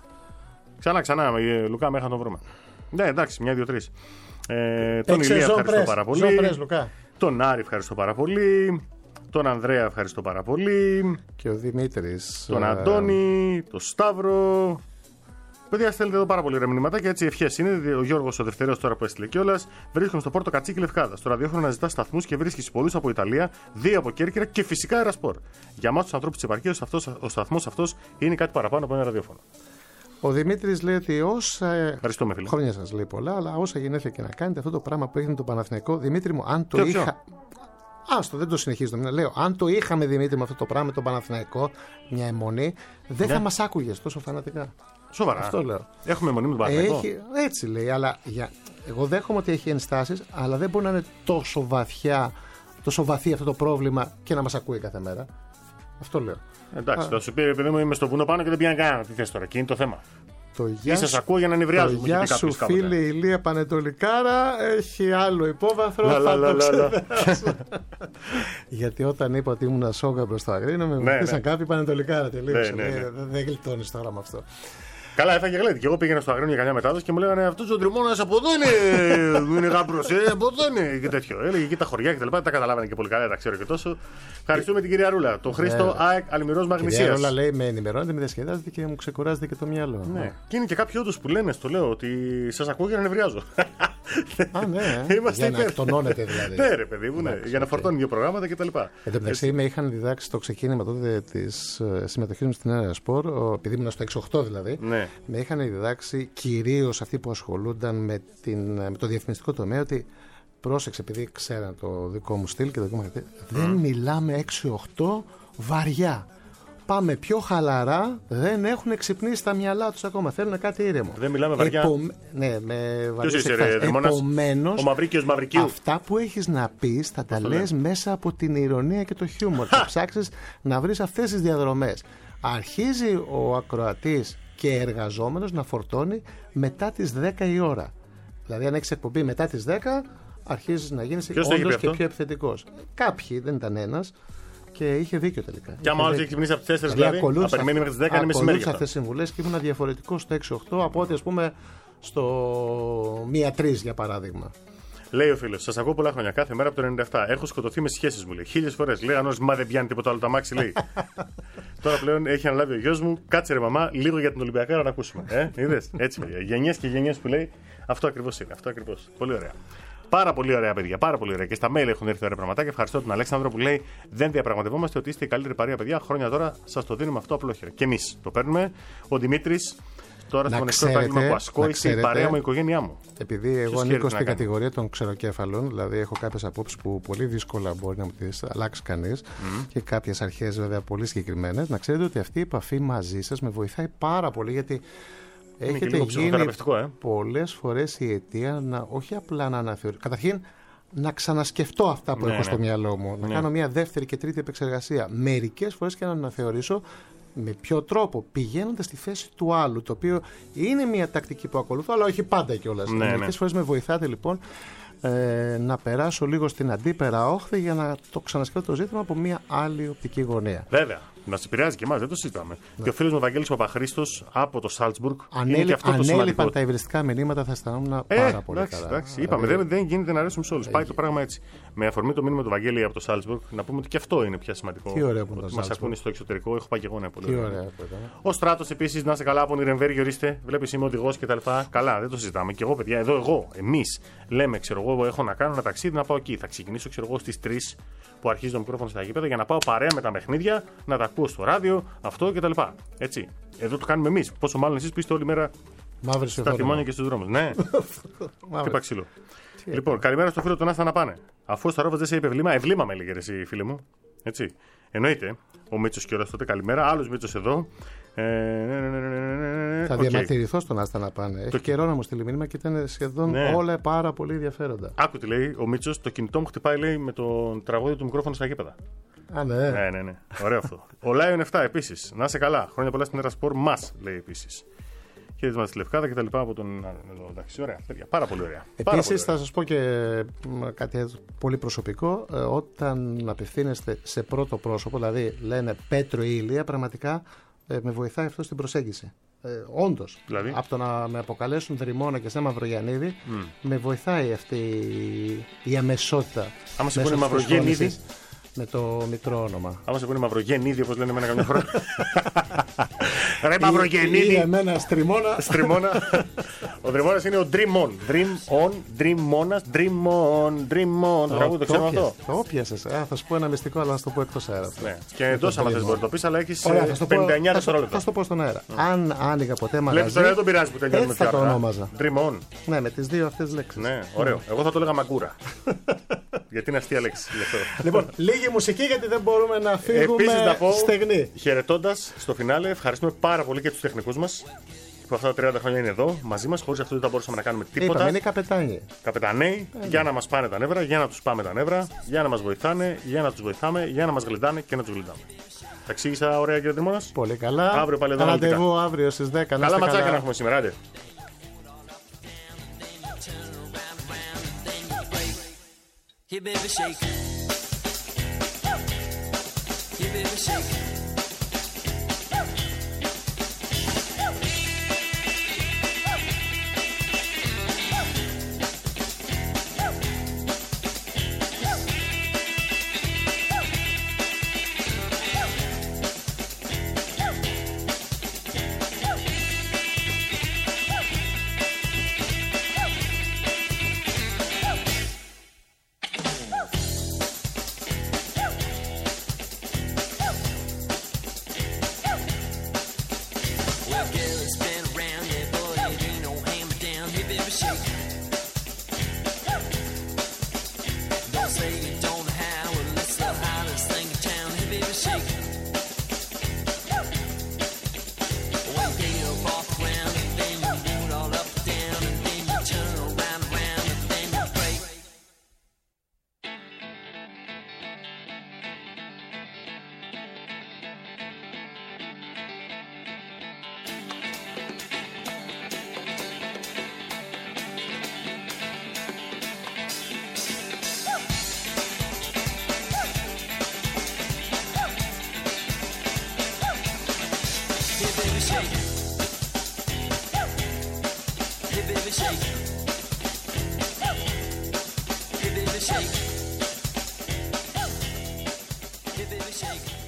Ξανά, ξανά, Λουκά, μέχρι να τον βρούμε. Ναι, εντάξει, μια, δύο, τρεις. Ε, τον Ηλία ευχαριστώ πρες, πάρα πολύ. Πρες, τον Άρη ευχαριστώ πάρα πολύ. Τον Ανδρέα ευχαριστώ πάρα πολύ. Και ο Δημήτρης. Τον Αντώνη, τον Σταύρο. Παιδιά, στέλνετε εδώ πάρα πολύ ρε μηνύματα και έτσι ευχές είναι. Ο Γιώργος ο Δευτέρος τώρα που έστειλε κιόλας. Βρίσκομαι στο Πόρτο Κατσίκι Λευκάδα. Στο ραδιόφωνο να ζητά σταθμούς και βρίσκει πολλούς από Ιταλία, δύο από Κέρκυρα και φυσικά Ερασπορ. Για εμάς τους ανθρώπους της επαρχίας ο σταθμός αυτός είναι κάτι παραπάνω από ένα ραδιόφωνο. Ο Δημήτρης λέει ότι όσα. Φίλε. Χρόνια σας λέει πολλά, αλλά όσα γενέθλια και να κάνετε, αυτό το πράγμα που έγινε το Παναθηναϊκό, Δημήτρη μου, αν το ποιο, είχα. Ποιο? Άστο, δεν το συνεχίζω. Λέω, αν το είχαμε Δημήτρη με αυτό το πράγμα, τον Παναθηναϊκό, μια αιμονή, δεν ναι. θα μας άκουγες τόσο φανατικά. Σοβαρά. Αυτό λέω. Έχουμε αιμονή με τον Παναθηναϊκό. Έχει... Έτσι λέει, αλλά για... εγώ δέχομαι ότι έχει ενστάσεις, αλλά δεν μπορεί να είναι τόσο βαθιά, τόσο βαθύ αυτό το πρόβλημα και να μας ακούει κάθε μέρα. Αυτό λέω. Εντάξει, θα σου πει επειδή μου είμαι στο βουνό πάνω και δεν πήγα να κάνω. Τι θες τώρα, εκεί είναι το θέμα. Το γεια σας ακούω για να νευριάζω. Γεια σου φίλε Ηλία Πανετολικάρα, έχει άλλο υπόβαθρο, λα, θα λα, το ξεπεράσω. Γιατί όταν είπα ότι ήμουν σόγα προς το Αγρίνο, με βοηθήσαν κάποιοι Πανετολικάρα τελείωσε. Ναι, ναι, ναι. Δεν, δεν γλιτώνεις τώρα με αυτό. Καλά, έφαγε γλέτη. Και εγώ πήγαινα στο Αγρίνο για καμιά μετάδοση και μου λέγανε αυτός ο τριμώνας από εδώ είναι. Είναι γάμπρος, ε, από εδώ είναι. Και τέτοιο. Έλεγε εκεί τα χωριά και τα λοιπά. Δεν τα καταλάβανε και πολύ καλά, τα ξέρω και τόσο. Ευχαριστούμε την κυρία Ρούλα. Το Χρήστο ΑΕΚ Αλμυρός Μαγνησίας. Η κυρία Ρούλα λέει με ενημερώνετε, με διασκεδάζετε και μου ξεκουράζετε και το μυαλό. Ναι. Και είναι και κάποιοι όντως που λένε, στο λέω, ότι σας ακούω για να νευριάζω. Α, ναι. Είμαστε για να εκτονώνετε δηλαδή. Ναι, ρε παιδί μου, ναι. Για να φορτώνει δύο προγράμματα κτλ. Εν τω μεταξύ, με είχαν διδάξει το ξεκίνημα τότε τη συμμετοχή μου στην Ερασπορ, επειδή ήμουν στο έξι οκτώ δηλαδή. Με είχαν διδάξει κυρίως αυτοί που ασχολούνταν με, την, με το διαφημιστικό τομέα ότι πρόσεξε, επειδή ξέραν το δικό μου στυλ και το δικό μου χαρακτήρα, δεν μιλάμε έξι οκτώ βαριά. Πάμε πιο χαλαρά, δεν έχουν ξυπνήσει τα μυαλά τους ακόμα. Θέλουν κάτι ήρεμο. Δεν μιλάμε βαριά. Επο... Ναι, με βαριές εκφράσεις. Επομένως, ο Μαυρίκιος Μαυρικίου. Αυτά που έχεις να πεις θα τα λες μέσα από την ηρωνία και το χιούμορ. Θα ψάξεις να βρεις αυτές τις διαδρομές. Αρχίζει ο ακροατής και εργαζόμενος να φορτώνει μετά τις δέκα η ώρα. Δηλαδή, αν έχεις εκπομπή μετά τις δέκα, αρχίζεις να γίνεις όντως και πιο επιθετικός. Κάποιοι, δεν ήταν ένας. Και είχε δίκιο τελικά. Και άμα άλλο έχει ξυπνήσει από τις τέσσερις, δηλαδή, δηλαδή να περιμένει μέχρι τις δέκα είναι μεσημέρι. Ακολούθησα αυτές τις συμβουλές και ήμουν διαφορετικό στο έξι οκτώ από ό,τι, ας πούμε, στο μία τρία για παράδειγμα. Λέει ο φίλος, σας ακούω πολλά χρόνια, κάθε μέρα από το ενενήντα επτά. Έχω σκοτωθεί με σχέσεις μου, λέει. Χίλιες φορές. Λέει, αν μα δεν πιάνει τίποτα άλλο το αμάξι, λέει. Τώρα πλέον έχει αναλάβει ο γιος μου, κάτσε ρε μαμά, λίγο για την Ολυμπιακά να τα ακούσουμε. Ε, είδες, έτσι παιδιά. Γενιές και γενιές που λέει, αυτό ακριβώς είναι. Αυτό ακριβώς. Πολύ ωραία. Πάρα πολύ ωραία, παιδιά. Πάρα πολύ ωραία. Και στα mail έχουν έρθει ωραία πραγματάκια. Ευχαριστώ τον Αλέξανδρο που λέει: δεν διαπραγματευόμαστε ότι είστε η καλύτερη παρέα, παιδιά. Χρόνια τώρα σας το δίνουμε αυτό απλόχερα. Και εμείς το παίρνουμε. Ο Δημήτρης, τώρα στο ανοιχτό επάγγελμα που ασκώ, είσαι η παρέα μου, η οικογένειά μου. Επειδή εγώ ανήκω στην κατηγορία των ξεροκέφαλων, δηλαδή έχω κάποιες απόψεις που πολύ δύσκολα μπορεί να μου τις αλλάξει κανείς mm. και κάποιες αρχές βέβαια πολύ συγκεκριμένες, να ξέρετε ότι αυτή η επαφή μαζί σας με βοηθάει πάρα πολύ, γιατί έχετε γίνει ε? πολλές φορές η αιτία να όχι απλά να αναθεωρήσω. Καταρχήν, να ξανασκεφτώ αυτά που ναι, έχω ναι. στο μυαλό μου. Να ναι. κάνω μια δεύτερη και τρίτη επεξεργασία. Μερικές φορές και να αναθεωρήσω με ποιο τρόπο, πηγαίνοντας στη θέση του άλλου. Το οποίο είναι μια τακτική που ακολουθώ, αλλά όχι πάντα κιόλας. Ναι, Μερικές ναι. φορές με βοηθάτε λοιπόν ε, να περάσω λίγο στην αντίπερα όχθη για να το ξανασκεφτώ το ζήτημα από μια άλλη οπτική γωνία. Βέβαια. Μας επηρεάζει και εμάς, δεν το συζητάμε. Ναι. Και ο φίλος μου Βαγγέλης Παπαχρήστος από το Σάλτσμπουργκ. Ανέλη, ανέλειπαν τα υβριστικά μηνύματα, θα αισθανόμουν ε, πάρα πολύ εντάξει, καλά. Εντάξει, είπαμε, δεν, δεν γίνεται να αρέσουμε σε όλους. Πάει το πράγμα έτσι. Με αφορμή το μήνυμα του Βαγγέλη από το Σάλτσμπουργκ, να πούμε ότι και αυτό είναι πια σημαντικό. Τι ωραία που μας ακούνε στο εξωτερικό, έχω πάει και εγώ να πολύ. Τι ωραία. Ο Στράτος επίσης, να είσαι καλά από Νιρεμβέργη, ορίστε. Βλέπεις είμαι οδηγός κτλ. Καλά, δεν το συζητάμε. Και εγώ, παιδιά, εδώ εγώ, εμείς λέμε, ξέρω εγώ, έχω να κάνω ένα ταξίδι να πάω εκεί. Θα ξεκινήσω, ξέρω εγώ, στις τρεις που αρχίζει το μικρόφωνο στα γήπεδα για να πάω παρέα με τα παιχνίδια, να τα ακούω στο ράδιο, αυτό κτλ. Έτσι. Εδώ το κάνουμε εμείς. Πόσο μάλλον εσείς που είστε όλη μέρα Μαύρη στα τιμόνια και στους δρόμους. Ναι. Χτύπα ξύλο. Λοιπόν, καλημέρα στο φίλο του Νάστα να πάνε. Αφού ο Σταρόβας δεν σε είπε βλήμα, ευλήμα με έλεγε εσύ, φίλε μου. Έτσι. Εννοείται. Ο Μίτσος και ο τότε καλημέρα. Άλλος Μίτσος εδώ. Ε, θα okay. διαμαρτυρηθώ στον Άστα να πάνε. Έχει το... καιρό να μου στείλει μήνυμα και ήταν σχεδόν ναι. όλα πάρα πολύ ενδιαφέροντα. Άκου τι λέει ο Μίτσος, το κινητό μου χτυπάει λέει με το τραγούδι του μικρόφωνο στα γήπεδα. Α, ναι. Ναι, ναι, ναι. Ωραίο αυτό. Ο Λάιον επτά επίσης. Να είσαι καλά. Χρόνια πολλά στην Ερασπορ μας λέει επίσης. Χαίρετισμα στη Λευκάδα και τα λοιπά από τον. Εντάξει, ωραία. Πάρα πολύ ωραία. Επίσης, θα σας πω και κάτι πολύ προσωπικό. Όταν απευθύνεστε σε πρώτο πρόσωπο, δηλαδή λένε Πέτρο ή Ηλία, πραγματικά με βοηθάει αυτό στην προσέγγιση. Ε, όντως, δηλαδή? Από το να με αποκαλέσουν Δρυμώνα και σε Μαυρογιαννίδη, mm. με βοηθάει αυτή η αμεσότητα. Άμα σε πούνε Μαυρογιαννίδη. Με το μικρό όνομα. Άμα σε πούνε Μαυρογεννίδη, όπως λένε εμένα καμιά φορά. Ρε Μαυρογεννίδη. Ή εμένα Στριμώνα. Στριμώνα. Ο Δρυμώνας είναι ο Dream On. Dream On, Dreamώνας, Dream On, Dream On. Το τραγούδι το ξέρουμε αυτό. Το όπιασες. Θα σου πω ένα μυστικό, αλλά να σου το πω εκτός αέρα. Και εντός άμα θες μπορεί να το πεις, αλλά έχεις πενήντα εννιά δευτερόλεπτα. Θα σου το πω στον αέρα. Αν άνοιγα ποτέ μαγαζί. Βλέπεις τώρα δεν τον πειράζει που τελειώνουμε πια. Θα το ονόμαζα. Dream On. Ναι, με τις δύο αυτές λέξεις. Ναι, ωραίο. Εγώ θα το έλεγα Μαγκούρα. Γιατί είναι αστεία λέξη. Λοιπόν, λίγη μουσική γιατί δεν μπορούμε να φύγουμε στεγνοί. Χαιρετώντας στο φινάλε, ευχαριστούμε πάρα πολύ και τους τεχνικούς μας που αυτά τα τριάντα χρόνια είναι εδώ μαζί μας. Χωρίς αυτό δεν θα μπορούσαμε να κάνουμε τίποτα. Είπαμε, είναι καπετάνιοι. Καπεταναίοι, ε, για να μας πάνε τα νεύρα, για να τους πάμε τα νεύρα, για να μας βοηθάνε, για να τους βοηθάμε, για να μας γλεντάνε και να τους γλεντάμε. Τα εξήγησα ωραία κύριε Δρυμώνας. Πολύ καλά. Αύριο πάλι εδώ. Ραντεβού αύριο στις δέκα. Καλά ματσάκια να έχουμε σήμερα. Άντε. Hey baby shake. Hey baby shake. shake. Hey baby shake. Hey baby shake. Hey baby shake.